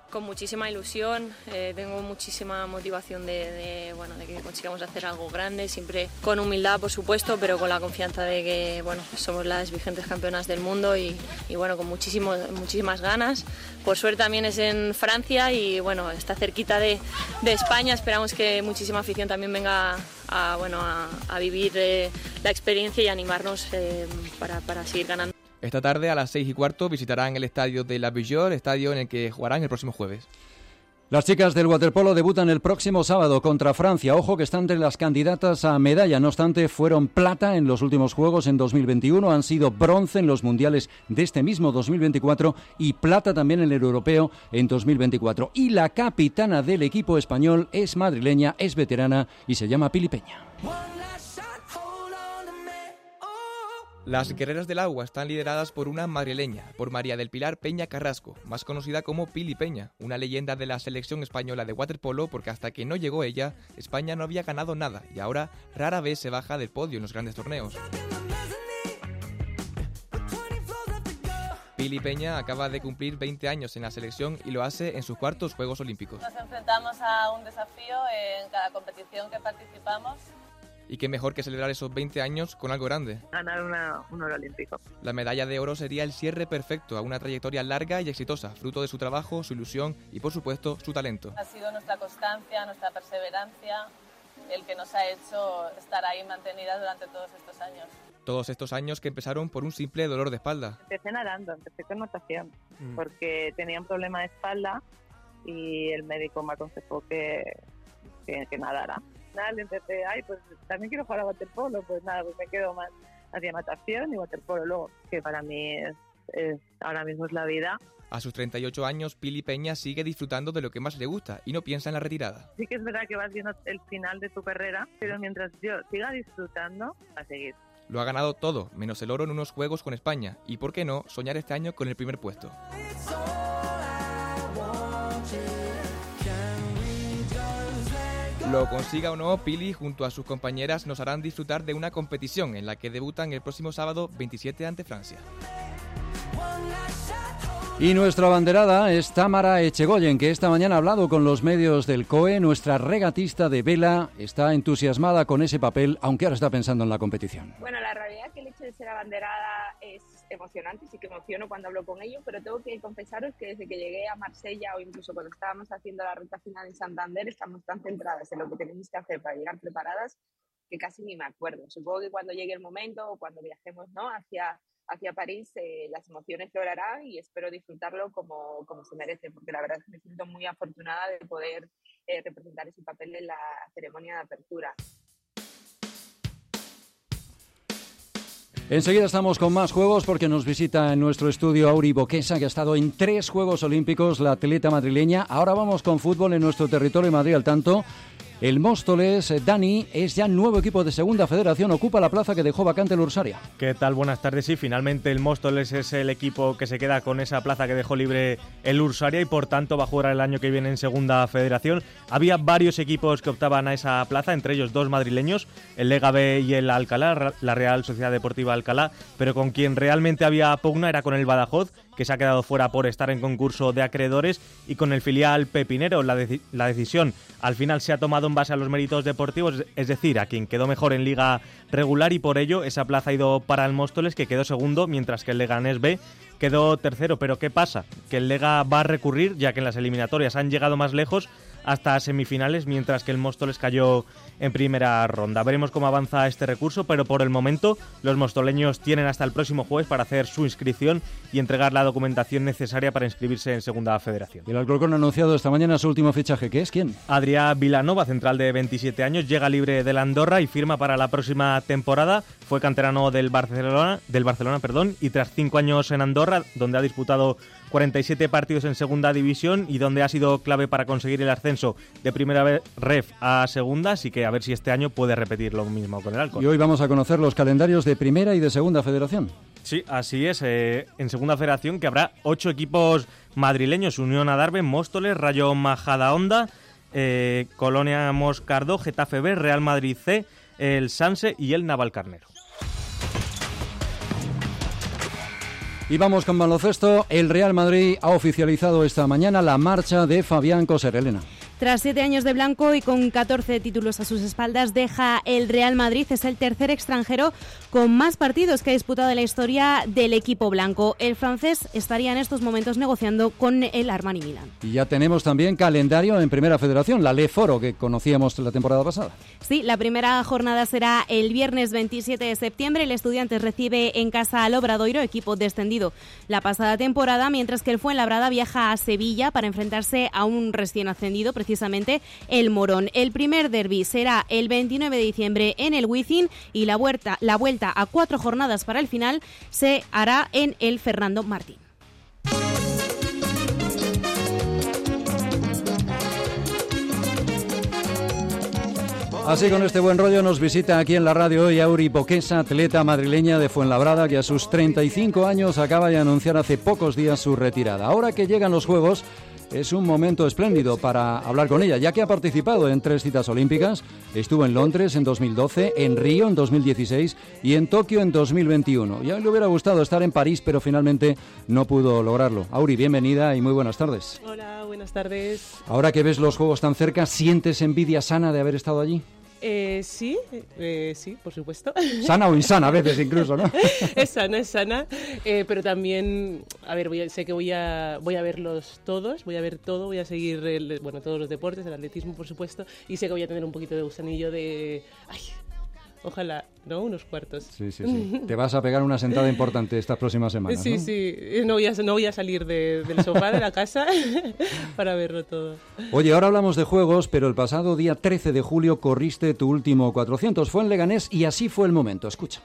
[SPEAKER 4] Con muchísima ilusión, eh, tengo muchísima motivación de, de, bueno, de que consigamos hacer algo grande, siempre con humildad por supuesto, pero con la confianza de que bueno, somos las vigentes campeonas del mundo y, y bueno, con muchísimo, muchísimas ganas. Por suerte también es en Francia y bueno, está cerquita de, de España, esperamos que muchísima afición también venga a, bueno, a, a vivir eh, la experiencia y animarnos eh, para, para seguir ganando.
[SPEAKER 19] Esta tarde a las seis y cuarto visitarán el estadio de La Villor, estadio en el que jugarán el próximo jueves.
[SPEAKER 2] Las chicas del waterpolo debutan el próximo sábado contra Francia. Ojo que están entre las candidatas a medalla. No obstante, fueron plata en los últimos Juegos en dos mil veintiuno, han sido bronce en los mundiales de este mismo dos mil veinticuatro y plata también en el europeo en dos mil veinticuatro. Y la capitana del equipo español es madrileña, es veterana y se llama Pili Peña.
[SPEAKER 19] Las guerreras del agua están lideradas por una madrileña, por María del Pilar Peña Carrasco, más conocida como Pili Peña, una leyenda de la selección española de waterpolo porque hasta que no llegó ella, España no había ganado nada y ahora rara vez se baja del podio en los grandes torneos. Pili Peña acaba de cumplir veinte años en la selección y lo hace en sus cuartos Juegos Olímpicos.
[SPEAKER 5] Nos enfrentamos a un desafío en cada competición que participamos.
[SPEAKER 19] Y qué mejor que celebrar esos veinte años con algo grande.
[SPEAKER 5] Ganar una, un oro olímpico.
[SPEAKER 19] La medalla de oro sería el cierre perfecto a una trayectoria larga y exitosa, fruto de su trabajo, su ilusión y, por supuesto, su talento.
[SPEAKER 5] Ha sido nuestra constancia, nuestra perseverancia, el que nos ha hecho estar ahí mantenidas durante todos estos años.
[SPEAKER 19] Todos estos años que empezaron por un simple dolor de espalda.
[SPEAKER 5] Empecé nadando, empecé con natación,
[SPEAKER 19] mm.
[SPEAKER 5] porque tenía un problema de espalda y el médico me aconsejó que, que, que nadara. Nada, le empecé, ay, pues también quiero jugar a waterpolo, pues nada, pues me quedo más hacia natación y waterpolo luego, que para mí es, es ahora mismo es la vida.
[SPEAKER 19] A sus treinta y ocho años, Pili Peña sigue disfrutando de lo que más le gusta y no piensa en la retirada.
[SPEAKER 5] Sí que es verdad que vas viendo el final de tu carrera, pero mientras yo siga disfrutando, a seguir.
[SPEAKER 19] Lo ha ganado todo, menos el oro en unos Juegos con España y, ¿por qué no?, soñar este año con el primer puesto. Lo consiga o no, Pili junto a sus compañeras nos harán disfrutar de una competición en la que debutan el próximo sábado veintisiete ante Francia.
[SPEAKER 2] Y nuestra abanderada es Tamara Echegoyen, que esta mañana ha hablado con los medios del C O E. Nuestra regatista de vela está entusiasmada con ese papel, aunque ahora está pensando en la competición.
[SPEAKER 23] Bueno, la realidad es que el hecho de ser abanderada es emocionante, sí que emociono cuando hablo con ellos, pero tengo que confesaros que desde que llegué a Marsella o incluso cuando estábamos haciendo la ruta final en Santander, estamos tan centradas en lo que tenemos que hacer para llegar preparadas que casi ni me acuerdo. Supongo que cuando llegue el momento o cuando viajemos, ¿no?, hacia... hacia París, eh, las emociones florarán y espero disfrutarlo como, como se merece, porque la verdad es que me siento muy afortunada de poder eh, representar ese papel en la ceremonia de apertura.
[SPEAKER 2] Enseguida estamos con más juegos porque nos visita en nuestro estudio Auri Boquesa, que ha estado en tres Juegos Olímpicos, la atleta madrileña. Ahora vamos con fútbol en nuestro territorio, Madrid al tanto. El Móstoles, Dani, es ya nuevo equipo de Segunda Federación, ocupa la plaza que dejó vacante el Ursaria.
[SPEAKER 12] ¿Qué tal? Buenas tardes. Sí, finalmente el Móstoles es el equipo que se queda con esa plaza que dejó libre el Ursaria y por tanto va a jugar el año que viene en Segunda Federación. Había varios equipos que optaban a esa plaza, entre ellos dos madrileños, el Lega B y el Alcalá, la Real Sociedad Deportiva Alcalá, pero con quien realmente había pugna era con el Badajoz, que se ha quedado fuera por estar en concurso de acreedores, y con el filial pepinero. La, de- la decisión al final se ha tomado en base a los méritos deportivos, es decir, a quien quedó mejor en liga regular, y por ello esa plaza ha ido para el Móstoles, que quedó segundo, mientras que el Leganés B quedó tercero. Pero ¿qué pasa? Que el Lega va a recurrir, ya que en las eliminatorias han llegado más lejos, hasta semifinales, mientras que el Móstoles cayó en primera ronda. Veremos cómo avanza este recurso, pero por el momento los mostoleños tienen hasta el próximo jueves para hacer su inscripción y entregar la documentación necesaria para inscribirse en Segunda Federación.
[SPEAKER 2] El Alcorcón ha anunciado esta mañana su último fichaje, ¿qué es? ¿Quién?
[SPEAKER 12] Adrià Vilanova, central de veintisiete años, llega libre del Andorra y firma para la próxima temporada. Fue canterano del Barcelona, del Barcelona, perdón, y tras cinco años en Andorra, donde ha disputado cuarenta y siete partidos en Segunda División y donde ha sido clave para conseguir el ascenso de Primera Ref a Segunda, así que a ver si este año puede repetir lo mismo con el Alcorcón.
[SPEAKER 2] Y hoy vamos a conocer los calendarios de Primera y de Segunda Federación.
[SPEAKER 12] Sí, así es. Eh, en Segunda Federación que habrá ocho equipos madrileños: Unión Adarve, Móstoles, Rayo Majadahonda, eh, Colonia Moscardó, Getafe B, Real Madrid C, el Sanse y el Navalcarnero.
[SPEAKER 2] Y vamos con baloncesto. El Real Madrid ha oficializado esta mañana la marcha de Fabián Coser. Elena.
[SPEAKER 14] Tras siete años de blanco y con catorce títulos a sus espaldas, deja el Real Madrid. Es el tercer extranjero con más partidos que ha disputado en la historia del equipo blanco. El francés estaría en estos momentos negociando con el Armani Milán.
[SPEAKER 2] Y ya tenemos también calendario en Primera Federación, la Le Foro, que conocíamos la temporada pasada.
[SPEAKER 14] Sí, la primera jornada será el viernes veintisiete de septiembre. El Estudiantes recibe en casa al Obradoiro, equipo descendido la pasada temporada, mientras que el Fuenlabrada viaja a Sevilla para enfrentarse a un recién ascendido, precisamente el Morón. El primer derbi será el veintinueve de diciembre en el Wizzing y la vuelta, la vuelta a cuatro jornadas para el final se hará en el Fernando Martín.
[SPEAKER 2] Así, con este buen rollo, nos visita aquí en la radio hoy Auri Boquesa, atleta madrileña de Fuenlabrada, que a sus treinta y cinco años acaba de anunciar hace pocos días su retirada. Ahora que llegan los Juegos, es un momento espléndido para hablar con ella, ya que ha participado en tres citas olímpicas. Estuvo en Londres en dos mil doce, en Río en dos mil dieciséis y en Tokio en dos mil veintiuno. Ya le hubiera gustado estar en París, pero finalmente no pudo lograrlo. Auri, bienvenida y muy buenas tardes.
[SPEAKER 3] Hola, buenas tardes.
[SPEAKER 2] Ahora que ves los Juegos tan cerca, ¿sientes envidia sana de haber estado allí?
[SPEAKER 3] Eh, sí, eh, sí, por supuesto.
[SPEAKER 2] Sana o insana a veces incluso, ¿no?
[SPEAKER 3] Es sana, es sana, eh, pero también, a ver, voy a, sé que voy a voy a verlos todos, voy a ver todo, voy a seguir, el, bueno, todos los deportes, el atletismo, por supuesto, y sé que voy a tener un poquito de gusanillo de... Ay, ojalá, ¿no? Unos cuartos.
[SPEAKER 2] Sí, sí, sí. Te vas a pegar una sentada importante estas próximas semanas,
[SPEAKER 3] Sí,
[SPEAKER 2] ¿no?
[SPEAKER 3] sí. No voy a, no voy a salir de, del sofá de la casa para verlo todo.
[SPEAKER 2] Oye, ahora hablamos de juegos, pero el pasado día trece de julio corriste tu último cuatrocientos. Fue en Leganés y así fue el momento. Escucha.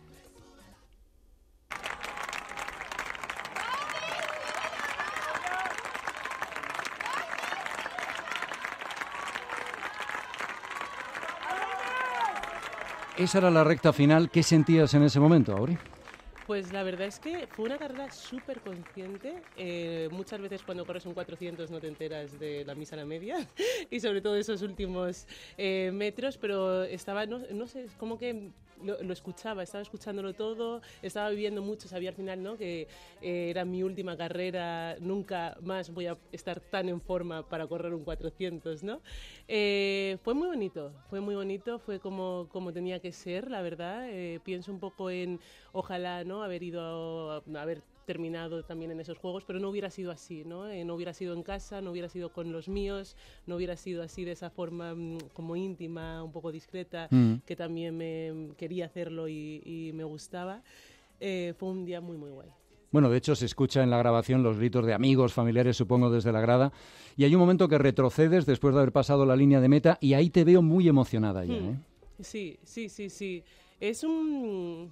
[SPEAKER 2] Esa era la recta final. ¿Qué sentías en ese momento, Auri?
[SPEAKER 3] Pues la verdad es que fue una carrera súper consciente. Eh, muchas veces cuando corres un cuatrocientos no te enteras de la misa a la media y sobre todo esos últimos eh, metros, pero estaba, no, no sé, es como que lo, lo escuchaba, estaba escuchándolo todo, estaba viviendo mucho, sabía al final, ¿no?, que eh, era mi última carrera, nunca más voy a estar tan en forma para correr un cuatrocientos, ¿no? Eh, fue muy bonito, fue muy bonito, fue como, como tenía que ser, la verdad. Eh, pienso un poco en, ojalá, ¿no?, haber ido a, a haber terminado también en esos juegos, pero no hubiera sido así, ¿no? Eh, no hubiera sido en casa, no hubiera sido con los míos, no hubiera sido así de esa forma mmm, como íntima, un poco discreta, mm. que también me quería hacerlo y, y me gustaba. Eh, fue un día muy, muy guay.
[SPEAKER 2] Bueno, de hecho se escucha en la grabación los gritos de amigos, familiares, supongo, desde la grada, y hay un momento que retrocedes después de haber pasado la línea de meta y ahí te veo muy emocionada ya, ¿eh?
[SPEAKER 3] Sí, sí, sí, sí. Es un...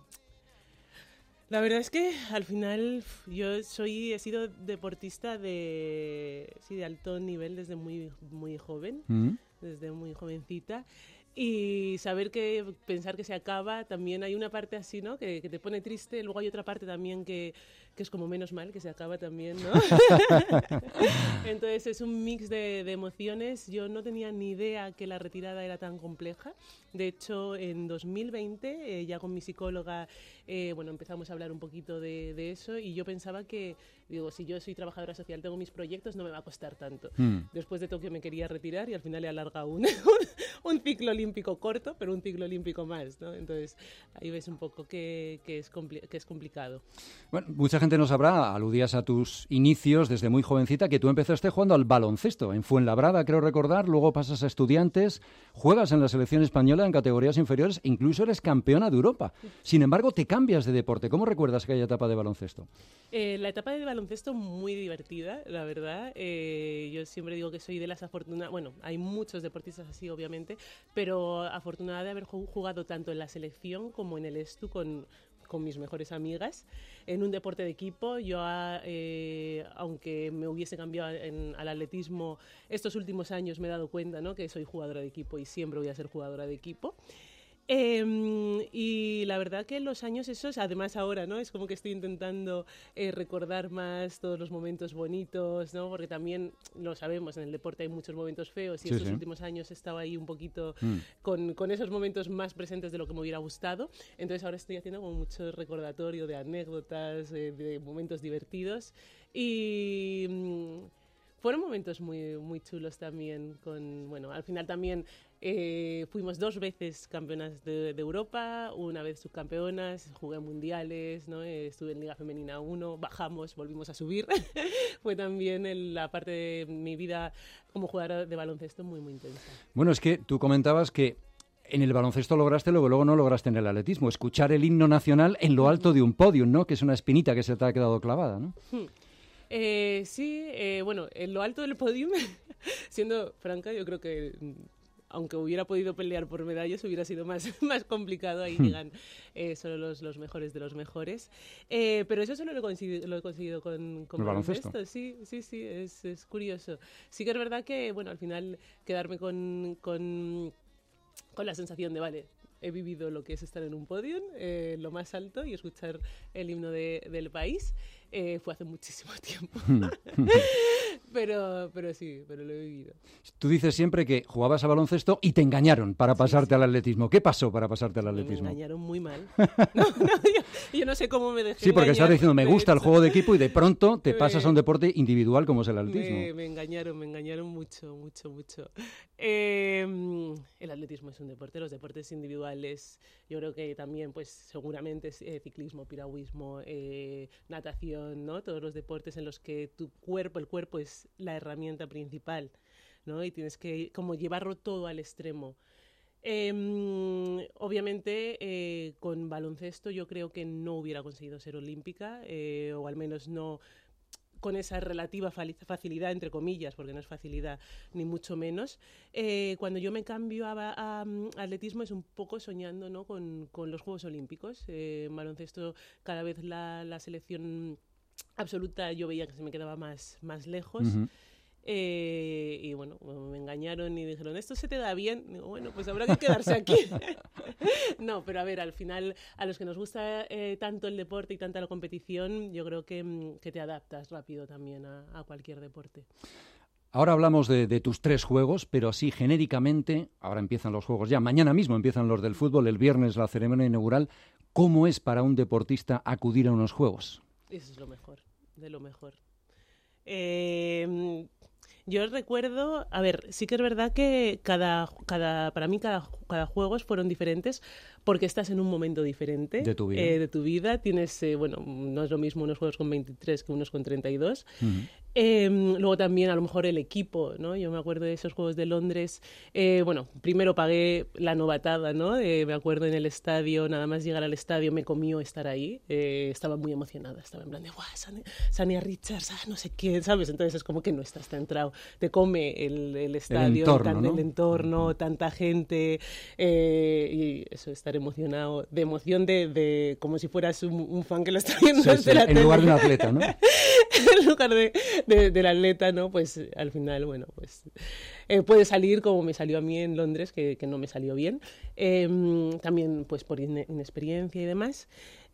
[SPEAKER 3] La verdad es que al final yo soy he sido deportista de sí de alto nivel desde muy muy joven, mm. desde muy jovencita, y saber que pensar que se acaba también hay una parte así, ¿no?, que, que te pone triste. Luego hay otra parte también que que es como menos mal que se acaba también, ¿no? Entonces es un mix de, de emociones. Yo no tenía ni idea que la retirada era tan compleja. De hecho, en dos mil veinte, eh, ya con mi psicóloga, eh, bueno, empezamos a hablar un poquito de, de eso, y yo pensaba que, digo, si yo soy trabajadora social, tengo mis proyectos, no me va a costar tanto. Mm. Después de Tokio me quería retirar y al final he alargado un, un ciclo olímpico corto, pero un ciclo olímpico más, ¿no? Entonces ahí ves un poco que, que, es, compli- que es complicado.
[SPEAKER 2] Bueno, mucha gente no sabrá, aludías a tus inicios desde muy jovencita, que tú empezaste jugando al baloncesto en Fuenlabrada, creo recordar, luego pasas a Estudiantes, juegas en la selección española en categorías inferiores, incluso eres campeona de Europa. Sin embargo, te cambias de deporte. ¿Cómo recuerdas aquella etapa de baloncesto?
[SPEAKER 3] Eh, la etapa de baloncesto muy divertida, la verdad. Eh, yo siempre digo que soy de las afortunadas, bueno, hay muchos deportistas así, obviamente, pero afortunada de haber jugado tanto en la selección como en el Estu con... con mis mejores amigas, en un deporte de equipo. Yo, eh, aunque me hubiese cambiado en, al atletismo, estos últimos años me he dado cuenta, ¿no?, que soy jugadora de equipo y siempre voy a ser jugadora de equipo. Eh, y la verdad que los años esos, además ahora, ¿no? Es como que estoy intentando eh, recordar más todos los momentos bonitos, ¿no? Porque también lo sabemos, en el deporte hay muchos momentos feos y
[SPEAKER 2] Sí,
[SPEAKER 3] estos
[SPEAKER 2] sí.
[SPEAKER 3] últimos años estaba ahí un poquito
[SPEAKER 2] Mm.
[SPEAKER 3] con, con esos momentos más presentes de lo que me hubiera gustado. Entonces ahora estoy haciendo como mucho recordatorio de anécdotas, eh, de momentos divertidos y... mm, fueron momentos muy, muy chulos también. Con, bueno, al final también eh, fuimos dos veces campeonas de, de Europa, una vez subcampeonas, jugué mundiales, ¿no? Eh, estuve en Liga Femenina uno, bajamos, volvimos a subir. Fue también el, la parte de mi vida como jugadora de baloncesto muy, muy intensa.
[SPEAKER 2] Bueno, es que tú comentabas que en el baloncesto lograste lo que luego no lograste en el atletismo, escuchar el himno nacional en lo alto de un podio, ¿no? Que es una espinita que se te ha quedado clavada, ¿no?
[SPEAKER 3] Hmm. Eh, sí, eh, bueno, en lo alto del podium, siendo franca, yo creo que mm, aunque hubiera podido pelear por medallas, hubiera sido más, más complicado. Ahí llegan eh, solo los, los mejores de los mejores. Eh, pero eso solo lo he conseguido, lo he conseguido con, con
[SPEAKER 2] ¿El baloncesto?
[SPEAKER 3] baloncesto. Sí, sí, sí, es, es curioso. Sí que es verdad que, bueno, al final quedarme con, con, con la sensación de, vale, he vivido lo que es estar en un podium, eh, lo más alto, y escuchar el himno de, del país. Eh, fue hace muchísimo tiempo. pero, pero sí, pero lo he vivido.
[SPEAKER 2] Tú dices siempre que jugabas a baloncesto y te engañaron para pasarte sí, sí. al atletismo. ¿Qué pasó para pasarte al atletismo?
[SPEAKER 3] Me engañaron muy mal. No, no, yo, yo no sé cómo me dejé
[SPEAKER 2] Sí, porque
[SPEAKER 3] engañar,
[SPEAKER 2] estás diciendo, me gusta el juego de equipo y de pronto te
[SPEAKER 3] me,
[SPEAKER 2] pasas a un deporte individual como es el atletismo.
[SPEAKER 3] Me, me engañaron, me engañaron mucho, mucho, mucho. Eh, el atletismo es un deporte, los deportes individuales, yo creo que también, pues seguramente es eh, ciclismo, piragüismo, eh, natación, ¿no? Todos los deportes en los que tu cuerpo, el cuerpo es la herramienta principal, ¿no? Y tienes que como llevarlo todo al extremo. Eh, obviamente eh, con baloncesto yo creo que no hubiera conseguido ser olímpica, eh, o al menos no con esa relativa facilidad, entre comillas, porque no es facilidad ni mucho menos. Eh, cuando yo me cambio a, a, a atletismo es un poco soñando, ¿no? con, con los Juegos Olímpicos. Eh, en baloncesto cada vez la, la selección absoluta yo veía que se me quedaba más, más lejos. Uh-huh. Eh, y bueno, me engañaron y dijeron, ¿esto se te da bien? Digo, bueno, pues habrá que quedarse aquí. No, pero a ver, al final, a los que nos gusta eh, tanto el deporte y tanta la competición, yo creo que, que te adaptas rápido también a, a cualquier deporte.
[SPEAKER 2] Ahora hablamos de, de tus tres juegos, pero así genéricamente, ahora empiezan los juegos ya, mañana mismo empiezan los del fútbol, el viernes la ceremonia inaugural. ¿Cómo es para un deportista acudir a unos juegos?
[SPEAKER 3] Eso es lo mejor, de lo mejor. Eh... Yo recuerdo, a ver, sí que es verdad que cada, cada para mí cada, cada juegos fueron diferentes porque estás en un momento diferente
[SPEAKER 2] de tu vida.
[SPEAKER 3] Eh, de tu vida. Tienes, eh, bueno, no es lo mismo unos juegos con veintitrés que unos con treinta y dos. Uh-huh. Eh, luego también a lo mejor el equipo, ¿no? Yo me acuerdo de esos Juegos de Londres. Eh, bueno, primero pagué la novatada, ¿no? Eh, me acuerdo en el estadio, nada más llegar al estadio me comió estar ahí. Eh, estaba muy emocionada, estaba en plan de, ¡guau! Sania, Sania Richards, ah, no sé quién, ¿sabes? Entonces es como que no estás centrado. Te come el, el estadio,
[SPEAKER 2] el entorno,
[SPEAKER 3] tan,
[SPEAKER 2] ¿no?
[SPEAKER 3] el entorno, tanta gente, eh, y eso, estar emocionado, de emoción de, de como si fueras un, un fan que lo está viendo
[SPEAKER 2] sí,
[SPEAKER 3] desde
[SPEAKER 2] sí,
[SPEAKER 3] la
[SPEAKER 2] en
[SPEAKER 3] tele.
[SPEAKER 2] lugar de un atleta, ¿no?
[SPEAKER 3] En lugar de, de, del atleta, ¿no? Pues al final, bueno, pues eh, puede salir como me salió a mí en Londres, que, que no me salió bien, eh, también pues por in, inexperiencia y demás.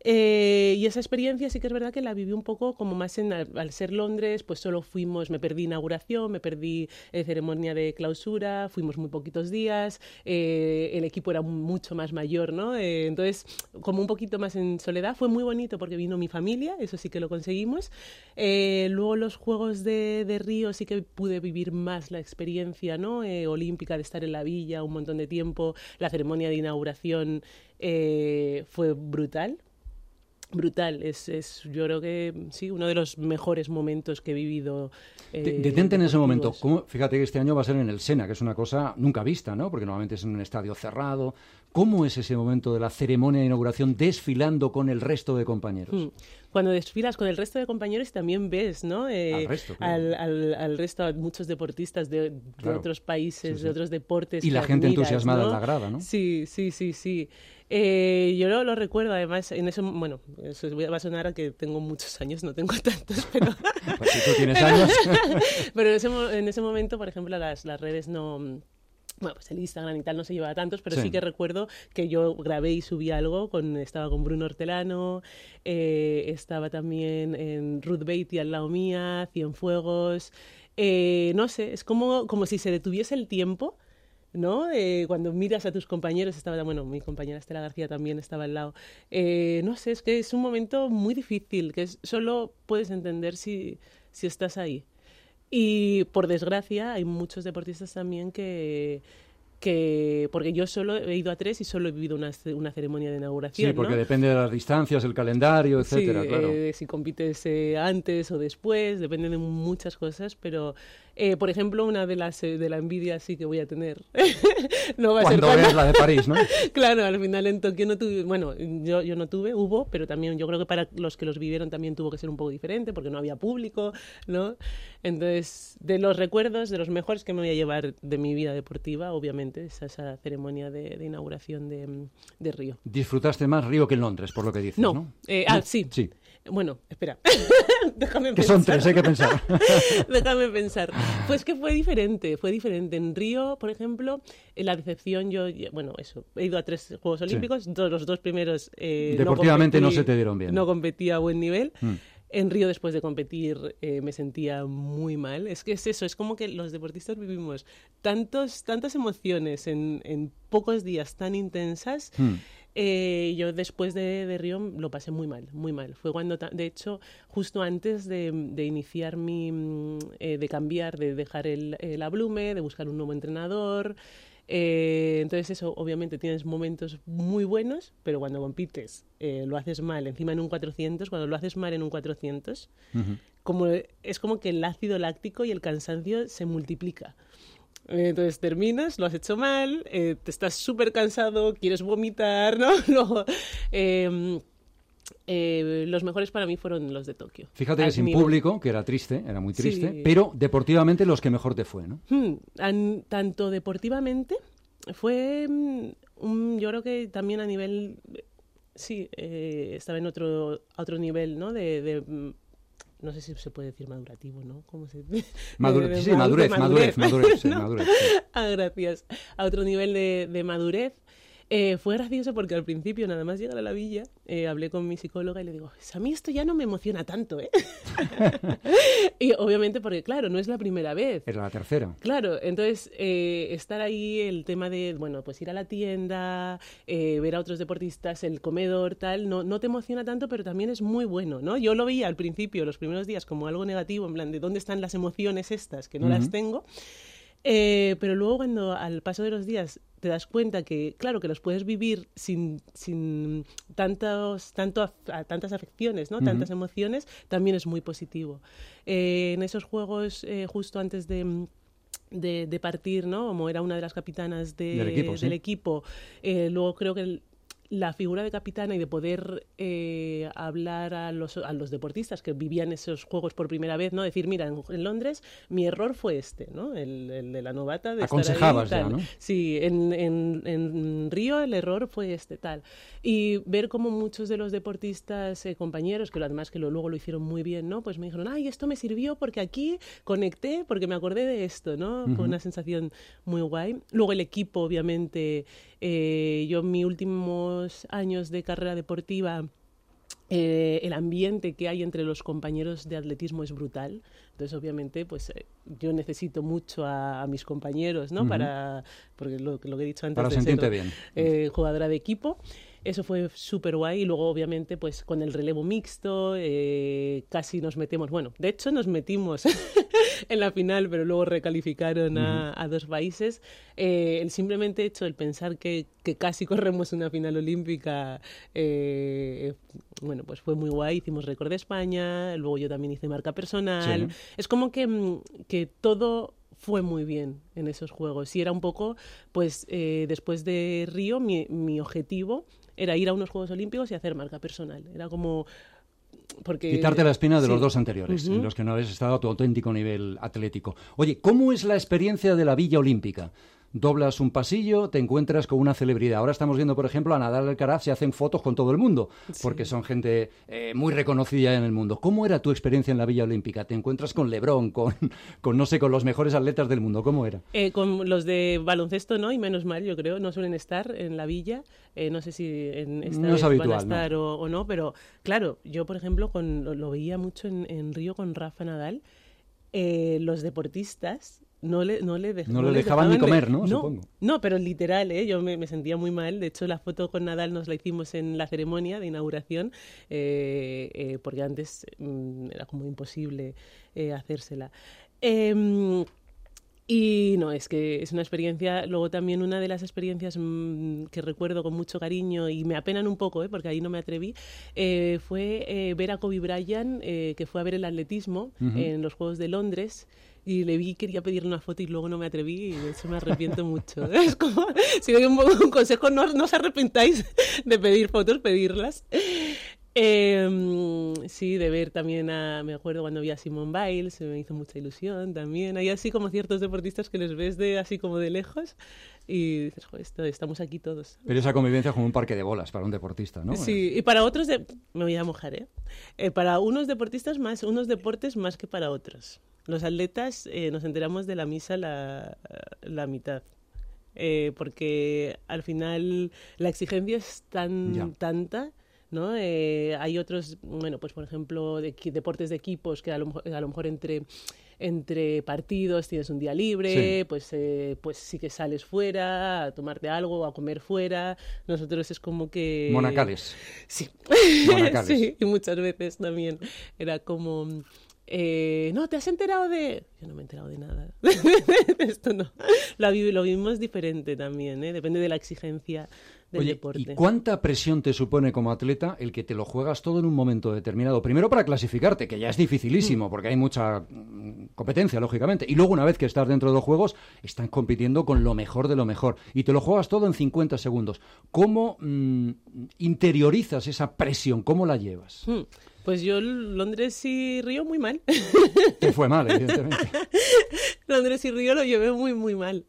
[SPEAKER 3] Eh, y esa experiencia sí que es verdad que la viví un poco como más en, al, al ser Londres, pues solo fuimos, me perdí inauguración, me perdí eh, ceremonia de clausura, fuimos muy poquitos días, eh, el equipo era mucho más mayor, ¿no? Eh, entonces, como un poquito más en soledad, fue muy bonito porque vino mi familia, eso sí que lo conseguimos. Eh, luego los Juegos de, de Río sí que pude vivir más la experiencia, ¿no? Eh, olímpica, de estar en la villa un montón de tiempo, la ceremonia de inauguración eh, fue brutal. Brutal, es, es yo creo que sí, uno de los mejores momentos que he vivido. Eh,
[SPEAKER 2] de, detente en ese momento. ¿Cómo? Fíjate que este año va a ser en el Sena, que es una cosa nunca vista, ¿no? Porque normalmente es en un estadio cerrado. ¿Cómo es ese momento de la ceremonia de inauguración desfilando con el resto de compañeros?
[SPEAKER 3] Hmm. Cuando desfilas con el resto de compañeros también ves, ¿no? Eh,
[SPEAKER 2] al resto, claro.
[SPEAKER 3] al, al, al resto, a muchos deportistas de, de
[SPEAKER 2] claro.
[SPEAKER 3] otros países, sí, sí. de otros deportes.
[SPEAKER 2] Y la gente
[SPEAKER 3] admiras,
[SPEAKER 2] entusiasmada
[SPEAKER 3] ¿no?
[SPEAKER 2] en la grada, ¿no?
[SPEAKER 3] Sí, sí, sí, sí. Eh, yo lo, lo recuerdo, además, en eso, bueno, eso va a sonar a que tengo muchos años, no tengo tantos, pero...
[SPEAKER 2] Pues si tú tienes años...
[SPEAKER 3] pero en ese, en ese momento, por ejemplo, las, las redes no... Bueno, pues el Instagram y tal no se llevaba tantos, pero sí,
[SPEAKER 2] Sí.
[SPEAKER 3] que recuerdo que yo grabé y subí algo, con, estaba con Bruno Hortelano, eh, estaba también en Ruth Beatty al lado mía, Cienfuegos, eh, no sé, es como, como si se detuviese el tiempo, ¿no? Eh, cuando miras a tus compañeros, estaba, bueno, mi compañera Estela García también estaba al lado, eh, no sé, es que es un momento muy difícil, que es, solo puedes entender si, si estás ahí. Y por desgracia hay muchos deportistas también que, que porque yo solo he ido a tres y solo he vivido una, una ceremonia de inauguración.
[SPEAKER 2] Sí, porque
[SPEAKER 3] ¿no?
[SPEAKER 2] depende de las distancias, el calendario, etcétera,
[SPEAKER 3] Sí,
[SPEAKER 2] claro.
[SPEAKER 3] eh, si compites eh, antes o después, depende de muchas cosas, pero eh, por ejemplo, una de las eh, de la envidia sí que voy a tener. No va a
[SPEAKER 2] Cuando
[SPEAKER 3] ser
[SPEAKER 2] veas la de París, ¿no?
[SPEAKER 3] Claro, al final en Tokio no tuve, bueno, yo, yo no tuve, hubo, pero también yo creo que para los que los vivieron también tuvo que ser un poco diferente porque no había público, ¿no? Entonces, de los recuerdos, de los mejores que me voy a llevar de mi vida deportiva, obviamente, es esa ceremonia de, de inauguración de, de Río.
[SPEAKER 2] Disfrutaste más Río que en Londres, por lo que dices, ¿no?
[SPEAKER 3] No, eh, ah, sí.
[SPEAKER 2] Sí.
[SPEAKER 3] Bueno, espera. Déjame
[SPEAKER 2] Que
[SPEAKER 3] pensar.
[SPEAKER 2] son tres, hay que pensar.
[SPEAKER 3] Déjame pensar. Pues que fue diferente, fue diferente. En Río, por ejemplo, en la decepción, yo, bueno, eso, he ido a tres Juegos Olímpicos, sí. Todos los dos primeros... Eh,
[SPEAKER 2] Deportivamente
[SPEAKER 3] no,
[SPEAKER 2] no
[SPEAKER 3] competí,
[SPEAKER 2] se te dieron bien.
[SPEAKER 3] No competí a buen nivel.
[SPEAKER 2] Mm.
[SPEAKER 3] En Río, después de competir, eh, me sentía muy mal. Es que es eso, es como que los deportistas vivimos tantos, tantas emociones en, en pocos días tan intensas.
[SPEAKER 2] Mm.
[SPEAKER 3] Eh, yo después de, de Río lo pasé muy mal, muy mal. Fue cuando, de hecho, justo antes de, de iniciar mi, eh, de cambiar, de dejar el, el Ablume, de buscar un nuevo entrenador. Eh, entonces eso, obviamente tienes momentos muy buenos, pero cuando compites eh, lo haces mal, encima en un cuatrocientos, cuando lo haces mal en un cuatrocientos,
[SPEAKER 2] Uh-huh.
[SPEAKER 3] como, es como que el ácido láctico y el cansancio se multiplica. Entonces terminas, lo has hecho mal, eh, te estás súper cansado, quieres vomitar, ¿no? Luego, eh, eh, los mejores para mí fueron los de Tokio.
[SPEAKER 2] Fíjate que
[SPEAKER 3] Al
[SPEAKER 2] sin
[SPEAKER 3] nivel.
[SPEAKER 2] público, que era triste, era muy triste,
[SPEAKER 3] Sí.
[SPEAKER 2] pero deportivamente los que mejor te fue, ¿no?
[SPEAKER 3] Hmm, an- tanto deportivamente, fue mm, un, yo creo que también a nivel, sí, eh, estaba en otro, a otro nivel, ¿no? De, de, mm, no sé si se puede decir madurativo, ¿no? ¿Cómo se dice?
[SPEAKER 2] Madure-
[SPEAKER 3] De- de-
[SPEAKER 2] sí,
[SPEAKER 3] de
[SPEAKER 2] madurez, madurez, madurez, sí,
[SPEAKER 3] ¿no?
[SPEAKER 2] madurez, sí.
[SPEAKER 3] Ah, gracias. A otro nivel de, de madurez. Eh, fue gracioso porque al principio, nada más llegar a la villa, eh, hablé con mi psicóloga y le digo, a mí esto ya no me emociona tanto, ¿eh? Y obviamente porque, claro, no es la primera vez.
[SPEAKER 2] Era la tercera.
[SPEAKER 3] Claro, entonces eh, estar ahí, el tema de, bueno, pues ir a la tienda, eh, ver a otros deportistas, el comedor, tal, no, no te emociona tanto, pero también es muy bueno, ¿no? Yo lo veía al principio, los primeros días, como algo negativo, en plan, ¿de dónde están las emociones estas que no
[SPEAKER 2] Ujú.
[SPEAKER 3] las tengo? Eh, pero luego cuando al paso de los días te das cuenta que, claro, que los puedes vivir sin, sin tantos, tanto, af- a- tantas afecciones, ¿no?
[SPEAKER 2] Ujú.
[SPEAKER 3] Tantas emociones, también es muy positivo. Eh, en esos juegos, eh, justo antes de... De, de partir, ¿no? Como era una de las capitanas de-
[SPEAKER 2] Del equipo, sí.
[SPEAKER 3] del equipo, eh, luego creo que el- la figura de capitana y de poder eh, hablar a los, a los deportistas que vivían esos juegos por primera vez, ¿no? Decir, mira, en, en Londres mi error fue este, ¿no? El, el de la novata. De
[SPEAKER 2] Aconsejabas
[SPEAKER 3] estar ahí,
[SPEAKER 2] ya,
[SPEAKER 3] tal.
[SPEAKER 2] ¿no?
[SPEAKER 3] Sí, en, en, en Río el error fue este, tal. Y ver cómo muchos de los deportistas, eh, compañeros, que lo- además que lo, luego lo hicieron muy bien, ¿no? Pues me dijeron, ay, esto me sirvió porque aquí conecté, porque me acordé de esto, ¿no?
[SPEAKER 2] Ujú.
[SPEAKER 3] Fue una sensación muy guay. Luego el equipo, obviamente, eh, yo en mis últimos años de carrera deportiva, eh, el ambiente que hay entre los compañeros de atletismo es brutal. Entonces, obviamente, pues eh, yo necesito mucho a, a mis compañeros, ¿no?
[SPEAKER 2] Ujú.
[SPEAKER 3] Para, porque lo, lo que he dicho antes
[SPEAKER 2] Para
[SPEAKER 3] de
[SPEAKER 2] sentirte
[SPEAKER 3] ser
[SPEAKER 2] bien.
[SPEAKER 3] eh, jugadora de equipo. Eso fue súper guay. Y luego, obviamente, pues con el relevo mixto, eh, casi nos metemos. Bueno, de hecho, nos metimos en la final, pero luego recalificaron a, a dos países. Eh, el simplemente hecho, el pensar que, que casi corremos una final olímpica, eh, bueno, pues fue muy guay. Hicimos récord de España, luego yo también hice marca personal.
[SPEAKER 2] Sí.
[SPEAKER 3] Es como que, mm, que todo fue muy bien en esos juegos. Y era un poco, pues, eh, después de Río, mi, mi objetivo era ir a unos Juegos Olímpicos y hacer marca personal. Era como... Porque,
[SPEAKER 2] Quitarte la espina de
[SPEAKER 3] sí.
[SPEAKER 2] los dos anteriores,
[SPEAKER 3] Ujú.
[SPEAKER 2] en los que no habéis estado a tu auténtico nivel atlético. Oye, ¿cómo es la experiencia de la Villa Olímpica? doblas un pasillo, te encuentras con una celebridad. Ahora estamos viendo, por ejemplo, a Nadal y Alcaraz se hacen fotos con todo el mundo, porque sí. son gente eh, muy reconocida en el mundo. ¿Cómo era tu experiencia en la Villa Olímpica? ¿Te encuentras con LeBron, con, con no sé, con los mejores atletas del mundo? ¿Cómo era?
[SPEAKER 3] Eh, con los de baloncesto no, y menos mal, yo creo, no suelen estar en la Villa. Eh, no sé si en esta
[SPEAKER 2] no es habitual,
[SPEAKER 3] van a estar
[SPEAKER 2] no.
[SPEAKER 3] O, o no, pero claro, yo, por ejemplo, con, lo, lo veía mucho en, en Río con Rafa Nadal. Eh, los deportistas no le, no le, dej
[SPEAKER 2] no
[SPEAKER 3] no
[SPEAKER 2] le
[SPEAKER 3] le
[SPEAKER 2] dejaban,
[SPEAKER 3] dejaban
[SPEAKER 2] ni comer,
[SPEAKER 3] de...
[SPEAKER 2] ¿no?
[SPEAKER 3] No,
[SPEAKER 2] Supongo.
[SPEAKER 3] no, pero literal, ¿eh? Yo me, me sentía muy mal. De hecho, la foto con Nadal nos la hicimos en la ceremonia de inauguración, eh, eh, porque antes mm, era como imposible eh, hacérsela. Eh, Y no, es que es una experiencia, luego también una de las experiencias mmm, que recuerdo con mucho cariño y me apenan un poco, ¿eh? Porque ahí no me atreví, eh, fue eh, ver a Kobe Bryant, eh, que fue a ver el atletismo uh-huh. en los Juegos de Londres. Y le vi, quería pedirle una foto y luego no me atreví y de eso me arrepiento mucho. Es como, si doy un, un consejo, no, no os arrepentáis de pedir fotos, pedirlas. Eh, sí, de ver también a, me acuerdo cuando vi a Simone Biles, me hizo mucha ilusión también. Hay así como ciertos deportistas que les ves de así como de lejos y dices, joder, esto, estamos aquí todos.
[SPEAKER 2] Pero esa convivencia es como un parque de bolas para un deportista, ¿no?
[SPEAKER 3] Sí, y para otros, de, me voy a mojar, ¿eh? eh para unos deportistas más, unos deportes más que para otros. Los atletas eh, nos enteramos de la misa la, la mitad. Eh, porque al final la exigencia es tan ya. tanta, ¿no? Eh, hay otros, bueno, pues por ejemplo, de, deportes de equipos que a lo, a lo mejor entre, entre partidos tienes un día libre, sí. pues, eh, pues sí que sales fuera a tomarte algo, a comer fuera. Nosotros es como que...
[SPEAKER 2] Monacales.
[SPEAKER 3] Sí.
[SPEAKER 2] Monacales.
[SPEAKER 3] Sí, y muchas veces también era como... Eh, no, ¿te has enterado de...? Yo no me he enterado de nada. Esto no. Lo, lo vivimos diferente también, ¿eh? Depende de la exigencia del
[SPEAKER 2] Oye,
[SPEAKER 3] deporte.
[SPEAKER 2] ¿y cuánta presión te supone como atleta el que te lo juegas todo en un momento determinado? Primero para clasificarte, que ya es dificilísimo, porque hay mucha competencia, lógicamente. Y luego, una vez que estás dentro de los juegos, están compitiendo con lo mejor de lo mejor. Y te lo juegas todo en cincuenta segundos. ¿Cómo mmm, interiorizas esa presión? ¿Cómo la llevas?
[SPEAKER 3] Hmm. Pues yo Londres y Río muy mal.
[SPEAKER 2] Te fue mal, evidentemente.
[SPEAKER 3] Londres y Río lo llevé muy, muy mal.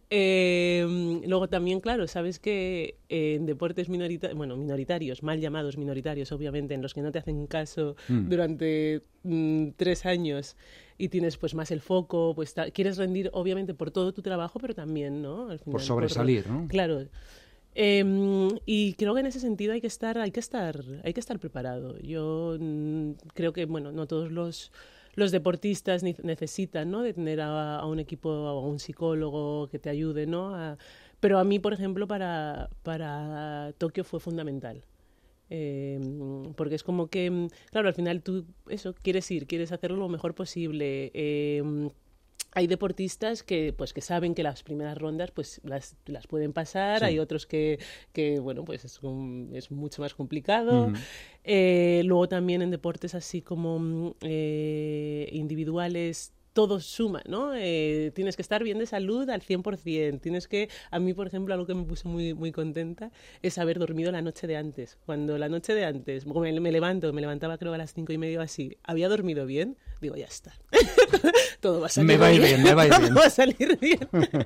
[SPEAKER 3] Eh, luego también, claro, sabes que eh, en deportes minorita bueno, minoritarios, mal llamados minoritarios, obviamente, en los que no te hacen caso mm. durante mm, tres años y tienes pues más el foco, pues quieres rendir, obviamente, por todo tu trabajo, pero también, ¿no? Al final,
[SPEAKER 2] por sobresalir,
[SPEAKER 3] por,
[SPEAKER 2] ¿no?
[SPEAKER 3] Claro. Eh, y creo que en ese sentido hay que estar, hay que estar, hay que estar preparado. Yo mm, creo que, bueno, no todos los, los deportistas ni, necesitan, ¿no? De tener a, a un equipo, a un psicólogo que te ayude, ¿no? A, pero a mí, por ejemplo, para, para Tokio fue fundamental. Eh, porque es como que, claro, al final tú, eso, quieres ir, quieres hacerlo lo mejor posible. Eh, Hay deportistas que pues que saben que las primeras rondas pues las, las pueden pasar, sí. Hay otros que, que bueno, pues es, un, es mucho más complicado. Uh-huh. Eh, luego también en deportes así como eh, individuales, todo suma, ¿no? Eh, tienes que estar bien de salud al cien por ciento. Tienes que, a mí, por ejemplo, algo que me puso muy, muy contenta es haber dormido la noche de antes. Cuando la noche de antes, me, me levanto, me levantaba creo a las cinco y media o así, había dormido bien, digo, ya está. Todo va a salir
[SPEAKER 2] me va a ir bien. Me va a ir bien.
[SPEAKER 3] Todo va a salir bien.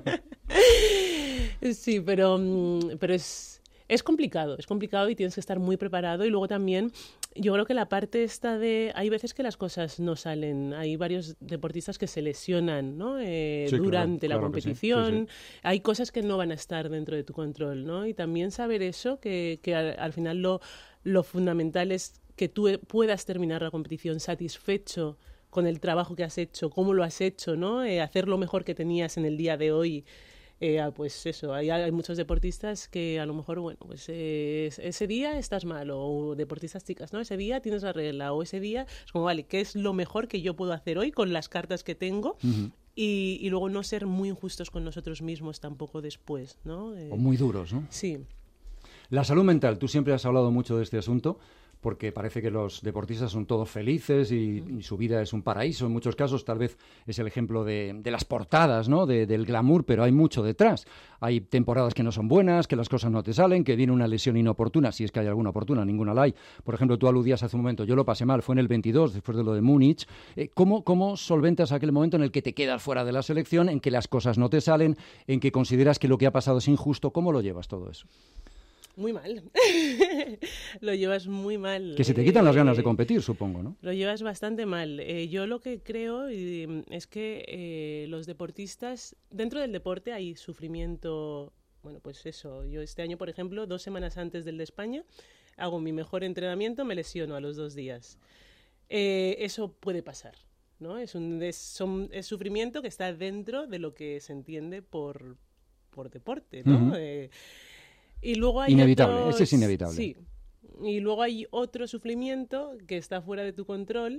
[SPEAKER 3] Sí, pero, pero es, es complicado, es complicado y tienes que estar muy preparado. Y luego también, yo creo que la parte esta de... Hay veces que las cosas no salen. Hay varios deportistas que se lesionan, ¿no? Eh, sí, durante claro, la claro competición. Sí, sí, sí. Hay cosas que no van a estar dentro de tu control, ¿no? Y también saber eso, que, que al, al final lo, lo fundamental es que tú puedas terminar la competición satisfecho con el trabajo que has hecho, cómo lo has hecho, ¿no? Eh, hacer lo mejor que tenías en el día de hoy. Eh, pues eso, hay, hay muchos deportistas que a lo mejor, bueno, pues eh, ese día estás mal, o deportistas chicas, ¿no? Ese día tienes la regla, o ese día es como, vale, ¿qué es lo mejor que yo puedo hacer hoy con las cartas que tengo? Uh-huh. y, y luego no ser muy injustos con nosotros mismos tampoco después, ¿no? Eh,
[SPEAKER 2] o muy duros, ¿no?
[SPEAKER 3] Sí.
[SPEAKER 2] La salud mental, tú siempre has hablado mucho de este asunto, porque parece que los deportistas son todos felices y, y su vida es un paraíso. En muchos casos tal vez es el ejemplo de, de las portadas, ¿no? De, del glamour, pero hay mucho detrás. Hay temporadas que no son buenas, que las cosas no te salen, que viene una lesión inoportuna, si es que hay alguna oportuna, ninguna la hay. Por ejemplo, tú aludías hace un momento, yo lo pasé mal, fue en el veintidós, después de lo de Múnich. Eh, ¿cómo, ¿Cómo solventas aquel momento en el que te quedas fuera de la selección, en que las cosas no te salen, en que consideras que lo que ha pasado es injusto? ¿Cómo lo llevas todo eso?
[SPEAKER 3] Muy mal. Lo llevas muy mal.
[SPEAKER 2] Que se te quitan las ganas de
[SPEAKER 3] Eh,
[SPEAKER 2] competir, supongo, ¿no?
[SPEAKER 3] Lo llevas bastante mal. Eh, yo lo que creo y, es que eh, los deportistas, dentro del deporte hay sufrimiento, bueno, pues eso. Yo este año, por ejemplo, dos semanas antes del de España, hago mi mejor entrenamiento, me lesiono a los dos días. Eh, eso puede pasar, ¿no? Es un es, son, es sufrimiento que está dentro de lo que se entiende por, por deporte, ¿no?
[SPEAKER 2] Uh-huh.
[SPEAKER 3] Eh, Y luego hay
[SPEAKER 2] inevitable,
[SPEAKER 3] otros,
[SPEAKER 2] ese es inevitable.
[SPEAKER 3] Sí. Y luego hay otro sufrimiento que está fuera de tu control,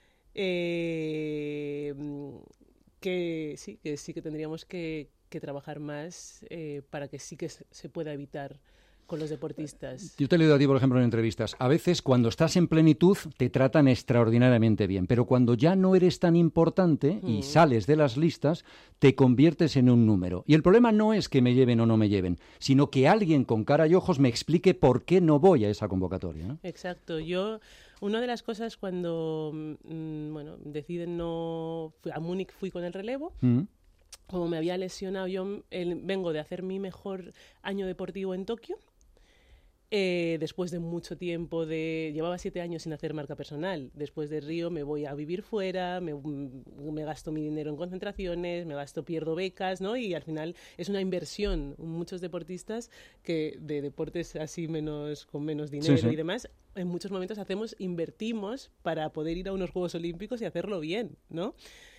[SPEAKER 3] eh, que sí, que sí que tendríamos que, que trabajar más eh, para que sí que se pueda evitar con los deportistas.
[SPEAKER 2] Yo te he leído a ti, por ejemplo, en entrevistas. A veces, cuando estás en plenitud, te tratan extraordinariamente bien, pero cuando ya no eres tan importante y
[SPEAKER 3] Mm.
[SPEAKER 2] sales de las listas, te conviertes en un número. Y el problema no es que me lleven o no me lleven, sino que alguien con cara y ojos me explique por qué no voy a esa convocatoria, ¿no?
[SPEAKER 3] Exacto. Yo, una de las cosas cuando, mm, bueno, deciden no... A Múnich fui con el relevo.
[SPEAKER 2] Mm.
[SPEAKER 3] Como me había lesionado, yo el, vengo de hacer mi mejor año deportivo en Tokio. Eh, después de mucho tiempo de... Llevaba siete años sin hacer marca personal. Después de Río me voy a vivir fuera, me, me gasto mi dinero en concentraciones, me gasto, pierdo becas, ¿no? Y al final es una inversión. Muchos deportistas que de deportes así menos con menos dinero
[SPEAKER 2] Sí, sí.
[SPEAKER 3] y demás, en muchos momentos hacemos, invertimos para poder ir a unos Juegos Olímpicos y hacerlo bien, ¿no?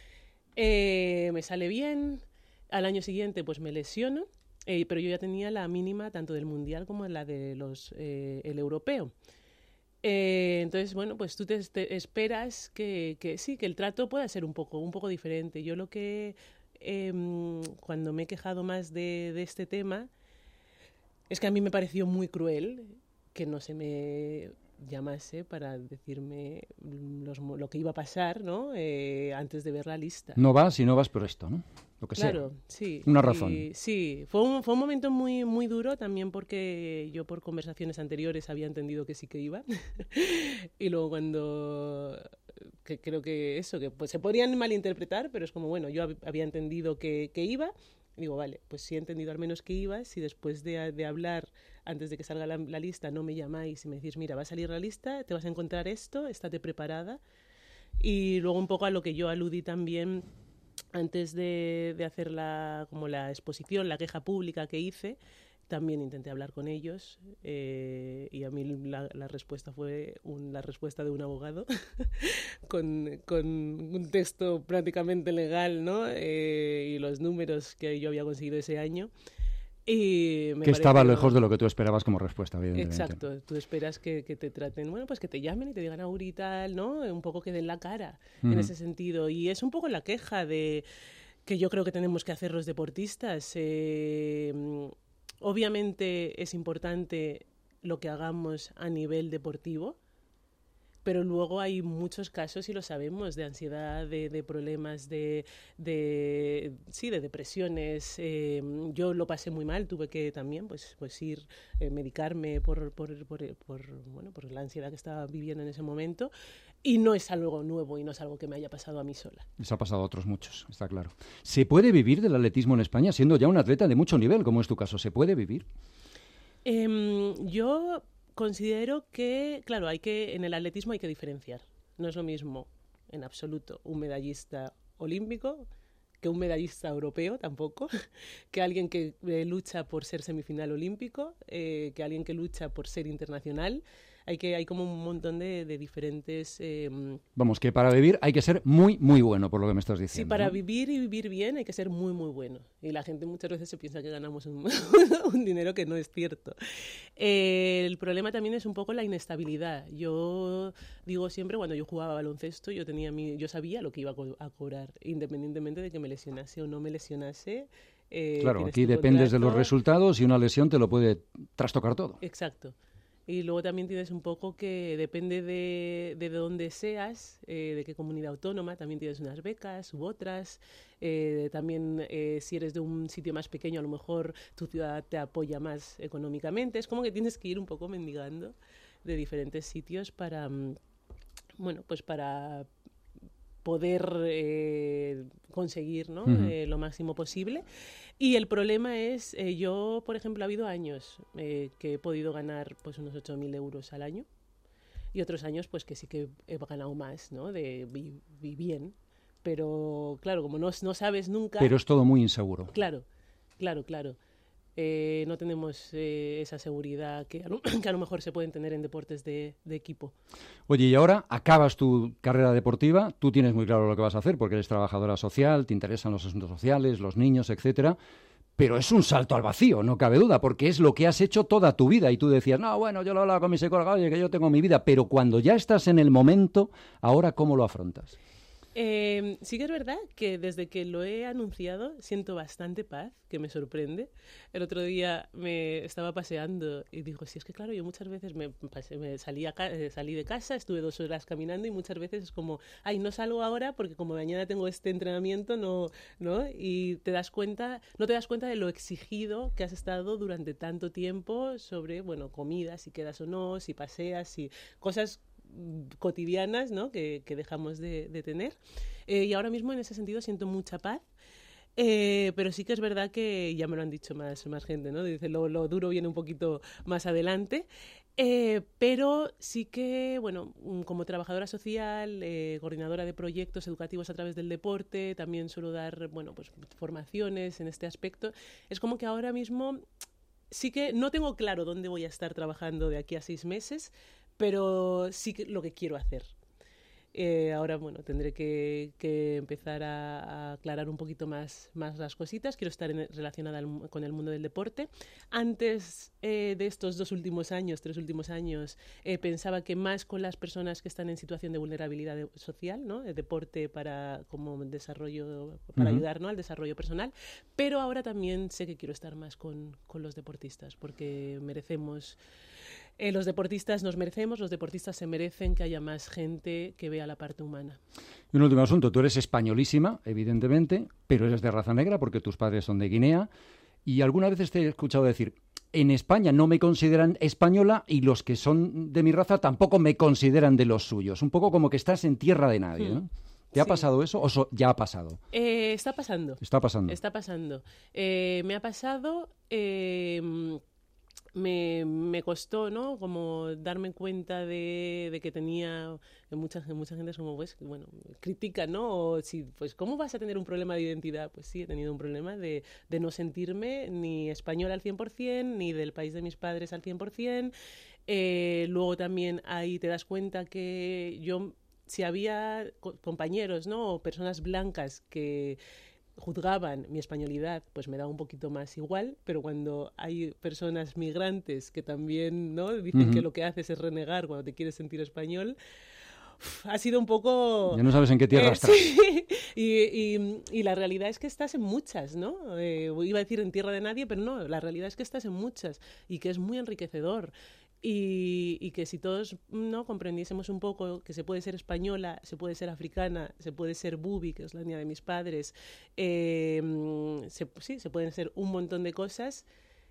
[SPEAKER 3] Eh, me sale bien. Al año siguiente pues me lesiono. Eh, pero yo ya tenía la mínima tanto del mundial como la de los eh, el europeo. Eh, entonces, bueno, pues tú te, te esperas que, que sí, que el trato pueda ser un poco, un poco diferente. Yo lo que, eh, cuando me he quejado más de, de este tema, es que a mí me pareció muy cruel que no se me llamase para decirme los, lo que iba a pasar, ¿no? Eh, antes de ver la lista.
[SPEAKER 2] No vas y no vas por esto, ¿no? Lo que
[SPEAKER 3] Claro,
[SPEAKER 2] sea.
[SPEAKER 3] sí.
[SPEAKER 2] Una razón.
[SPEAKER 3] Y, sí, fue un, fue un momento muy, muy duro también porque yo por conversaciones anteriores había entendido que sí que iba. Y luego cuando... Que creo que eso, que pues se podrían malinterpretar, pero es como, bueno, yo hab- había entendido que, que iba. Y digo, vale, pues sí he entendido al menos que iba. Si después de, de hablar, antes de que salga la, la lista, no me llamáis y me decís, mira, va a salir la lista, te vas a encontrar esto, estate preparada. Y luego un poco a lo que yo aludí también antes de, de hacer la, como la exposición, la queja pública que hice, también intenté hablar con ellos eh, y a mí la, la respuesta fue un, la respuesta de un abogado con, con un texto prácticamente legal, ¿no? Eh, y los números que yo había conseguido ese año. Y me
[SPEAKER 2] que estaba
[SPEAKER 3] pareció...
[SPEAKER 2] lejos de lo que tú esperabas como respuesta, evidentemente.
[SPEAKER 3] Exacto, tú esperas que, que te traten, bueno, pues que te llamen y te digan Auri y tal, ¿no? Un poco que den la cara
[SPEAKER 2] Ujú.
[SPEAKER 3] en ese sentido. Y es un poco la queja de que yo creo que tenemos que hacer los deportistas. Eh, obviamente es importante lo que hagamos a nivel deportivo, pero luego hay muchos casos, y lo sabemos, de ansiedad, de, de problemas, de, de, sí, de depresiones. Eh, yo lo pasé muy mal, tuve que también pues, pues ir, eh, medicarme por, por, por, por, bueno, por la ansiedad que estaba viviendo en ese momento. Y no es algo nuevo y no es algo que me haya pasado a mí sola.
[SPEAKER 2] Les ha pasado a otros muchos, está claro. ¿Se puede vivir del atletismo en España siendo ya un atleta de mucho nivel, como es tu caso? ¿Se puede vivir?
[SPEAKER 3] Eh, yo considero que, claro, hay que en el atletismo hay que diferenciar. No es lo mismo, en absoluto, un medallista olímpico que un medallista europeo tampoco, que alguien que eh, lucha por ser semifinal olímpico, eh, que alguien que lucha por ser internacional. Hay que hay como un montón de, de diferentes... Eh,
[SPEAKER 2] Vamos, que para vivir hay que ser muy, muy bueno, por lo que me estás
[SPEAKER 3] sí,
[SPEAKER 2] diciendo.
[SPEAKER 3] para
[SPEAKER 2] ¿no?
[SPEAKER 3] vivir y vivir bien hay que ser muy, muy bueno. Y la gente muchas veces se piensa que ganamos un, un dinero que no es cierto. Eh, el problema también es un poco la inestabilidad. Yo digo siempre, cuando yo jugaba baloncesto, yo, tenía mi, yo sabía lo que iba a, co- a cobrar, independientemente de que me lesionase o no me lesionase. Eh,
[SPEAKER 2] Claro,
[SPEAKER 3] tienes
[SPEAKER 2] aquí
[SPEAKER 3] tu
[SPEAKER 2] dependes de los
[SPEAKER 3] contrato.
[SPEAKER 2] resultados y una lesión te lo puede trastocar todo.
[SPEAKER 3] Exacto. Y luego también tienes un poco que depende de, de dónde seas, eh, de qué comunidad autónoma, también tienes unas becas u otras. Eh, también eh, si eres de un sitio más pequeño, a lo mejor tu ciudad te apoya más económicamente. Es como que tienes que ir un poco mendigando de diferentes sitios para, bueno, pues para poder eh, conseguir, ¿no? uh-huh. eh, lo máximo posible. Y el problema es, eh, yo, por ejemplo, ha habido años eh, que he podido ganar pues unos ocho mil euros al año y otros años pues que sí que he ganado más, ¿no? De vi, vi bien, pero claro, como no, no sabes nunca...
[SPEAKER 2] Pero es todo muy inseguro.
[SPEAKER 3] Claro, claro, claro. Eh, no tenemos eh, esa seguridad que a, lo, que a lo mejor se pueden tener en deportes de, de equipo.
[SPEAKER 2] Oye, y ahora acabas tu carrera deportiva, tú tienes muy claro lo que vas a hacer porque eres trabajadora social, te interesan los asuntos sociales, los niños, etcétera, pero es un salto al vacío, no cabe duda, porque es lo que has hecho toda tu vida y tú decías, no, bueno, yo lo hablaba con mi psicóloga, oye, que yo tengo mi vida, pero cuando ya estás en el momento, ahora, ¿cómo lo afrontas?
[SPEAKER 3] Eh, sí que es verdad que desde que lo he anunciado siento bastante paz, que me sorprende. El otro día me estaba paseando y digo, sí, es que claro, yo muchas veces me, pasé, me salí, a, salí de casa, estuve dos horas caminando y muchas veces es como, ay, no salgo ahora porque como mañana tengo este entrenamiento, no, ¿no? Y te das cuenta, no te das cuenta de lo exigido que has estado durante tanto tiempo sobre, bueno, comida, si quedas o no, si paseas, si cosas cotidianas, ¿no? que, que dejamos de, de tener. Eh, y ahora mismo en ese sentido siento mucha paz. Eh, pero sí que es verdad que ya me lo han dicho más, más gente, ¿no? Dice, lo, lo duro viene un poquito más adelante. Eh, pero sí que, bueno, como trabajadora social, eh, coordinadora de proyectos educativos a través del deporte, también suelo dar, bueno, pues formaciones en este aspecto. Es como que ahora mismo sí que no tengo claro dónde voy a estar trabajando de aquí a seis meses, pero sí que lo que quiero hacer. Eh, ahora, bueno, tendré que, que empezar a, a aclarar un poquito más, más las cositas. Quiero estar en, relacionada al, con el mundo del deporte. Antes eh, de estos dos últimos años, tres últimos años, eh, pensaba que más con las personas que están en situación de vulnerabilidad de, social, ¿no? El deporte para, como desarrollo, para uh-huh. ayudar, ¿no? al desarrollo personal. Pero ahora también sé que quiero estar más con, con los deportistas, porque merecemos... Eh, los deportistas nos merecemos, los deportistas se merecen que haya más gente que vea la parte humana.
[SPEAKER 2] Y un último asunto, tú eres españolísima, evidentemente, pero eres de raza negra porque tus padres son de Guinea y algunas veces te he escuchado decir, en España no me consideran española y los que son de mi raza tampoco me consideran de los suyos. Un poco como que estás en tierra de nadie, ¿no? ¿Te ha sí. pasado eso o so, ya ha pasado?
[SPEAKER 3] Eh, está pasando.
[SPEAKER 2] Está pasando.
[SPEAKER 3] Está pasando. Eh, me ha pasado... Eh, Me, me costó, ¿no? Como darme cuenta de, de que tenía que mucha, mucha gente es como, pues, bueno, critica, ¿no? O si, pues, ¿cómo vas a tener un problema de identidad? Pues sí, he tenido un problema de, de no sentirme ni española al cien por ciento, ni del país de mis padres al cien por ciento. Eh, luego también ahí te das cuenta que yo, si había compañeros, ¿no? O personas blancas que juzgaban mi españolidad, pues me da un poquito más igual, pero cuando hay personas migrantes que también, ¿no? dicen uh-huh. que lo que haces es renegar cuando te quieres sentir español, uf, ha sido un poco...
[SPEAKER 2] Ya no sabes en qué tierra
[SPEAKER 3] eh,
[SPEAKER 2] estás.
[SPEAKER 3] Sí. Y, y, y la realidad es que estás en muchas, ¿no? Eh, iba a decir en tierra de nadie, pero no, la realidad es que estás en muchas y que es muy enriquecedor. Y, y que si todos no comprendiésemos un poco que se puede ser española, se puede ser africana, se puede ser bubi, que es la niña de mis padres, eh, se, sí, se pueden ser un montón de cosas,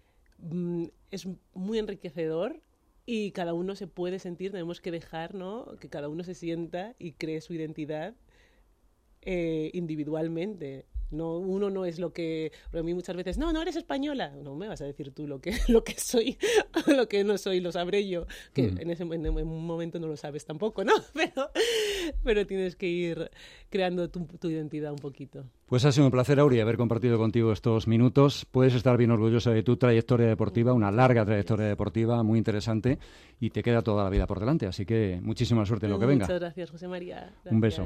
[SPEAKER 3] es muy enriquecedor y cada uno se puede sentir, tenemos que dejar, ¿no? que cada uno se sienta y cree su identidad eh, individualmente. No, uno no es lo que... Pero a mí muchas veces, no, no eres española. No me vas a decir tú lo que, lo que soy, lo que no soy, lo sabré yo. Que mm. en, ese, en, en un momento no lo sabes tampoco, ¿no? Pero, pero tienes que ir creando tu, tu identidad un poquito.
[SPEAKER 2] Pues ha sido un placer, Aurea, haber compartido contigo estos minutos. Puedes estar bien orgullosa de tu trayectoria deportiva, una larga trayectoria deportiva, muy interesante, y te queda toda la vida por delante. Así que muchísima suerte en lo que venga.
[SPEAKER 3] Muchas gracias, José María. Gracias.
[SPEAKER 2] Un beso.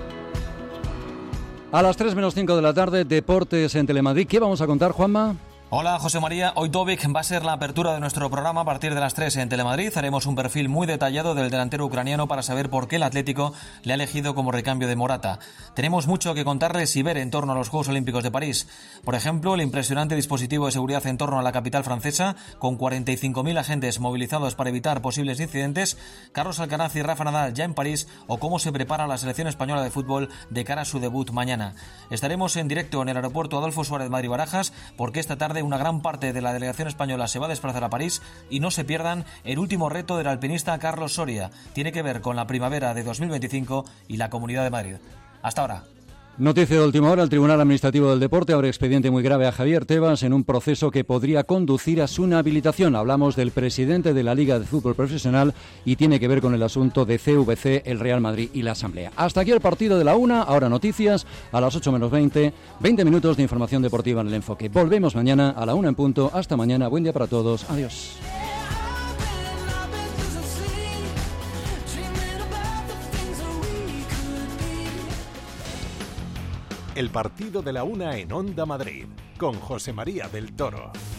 [SPEAKER 2] A las tres menos cinco de la tarde, Deportes en Telemadrid. ¿Qué vamos a contar, Juanma?
[SPEAKER 6] Hola José María, hoy Dobic va a ser la apertura de nuestro programa a partir de las tres en Telemadrid. Haremos un perfil muy detallado del delantero ucraniano para saber por qué el Atlético le ha elegido como recambio de Morata. Tenemos mucho que contarles y ver en torno a los Juegos Olímpicos de París. Por ejemplo, el impresionante dispositivo de seguridad en torno a la capital francesa, con cuarenta y cinco mil agentes movilizados para evitar posibles incidentes, Carlos Alcaraz y Rafa Nadal ya en París, o cómo se prepara la selección española de fútbol de cara a su debut mañana. Estaremos en directo en el aeropuerto Adolfo Suárez Madrid-Barajas, porque esta tarde una gran parte de la delegación española se va a desplazar a París, y no se pierdan el último reto del alpinista Carlos Soria. Tiene que ver con la primavera de dos mil veinticinco y la Comunidad de Madrid. Hasta ahora.
[SPEAKER 2] Noticia de última hora, el Tribunal Administrativo del Deporte abre expediente muy grave a Javier Tebas en un proceso que podría conducir a su inhabilitación. Hablamos del presidente de la Liga de Fútbol Profesional y tiene que ver con el asunto de C V C, el Real Madrid y la Asamblea. Hasta aquí el partido de la una, ahora noticias, a las ocho menos veinte, veinte minutos de información deportiva en el enfoque. Volvemos mañana a la una en punto. Hasta mañana, buen día para todos, adiós.
[SPEAKER 1] El partido de la una en Onda Madrid, con José María del Toro.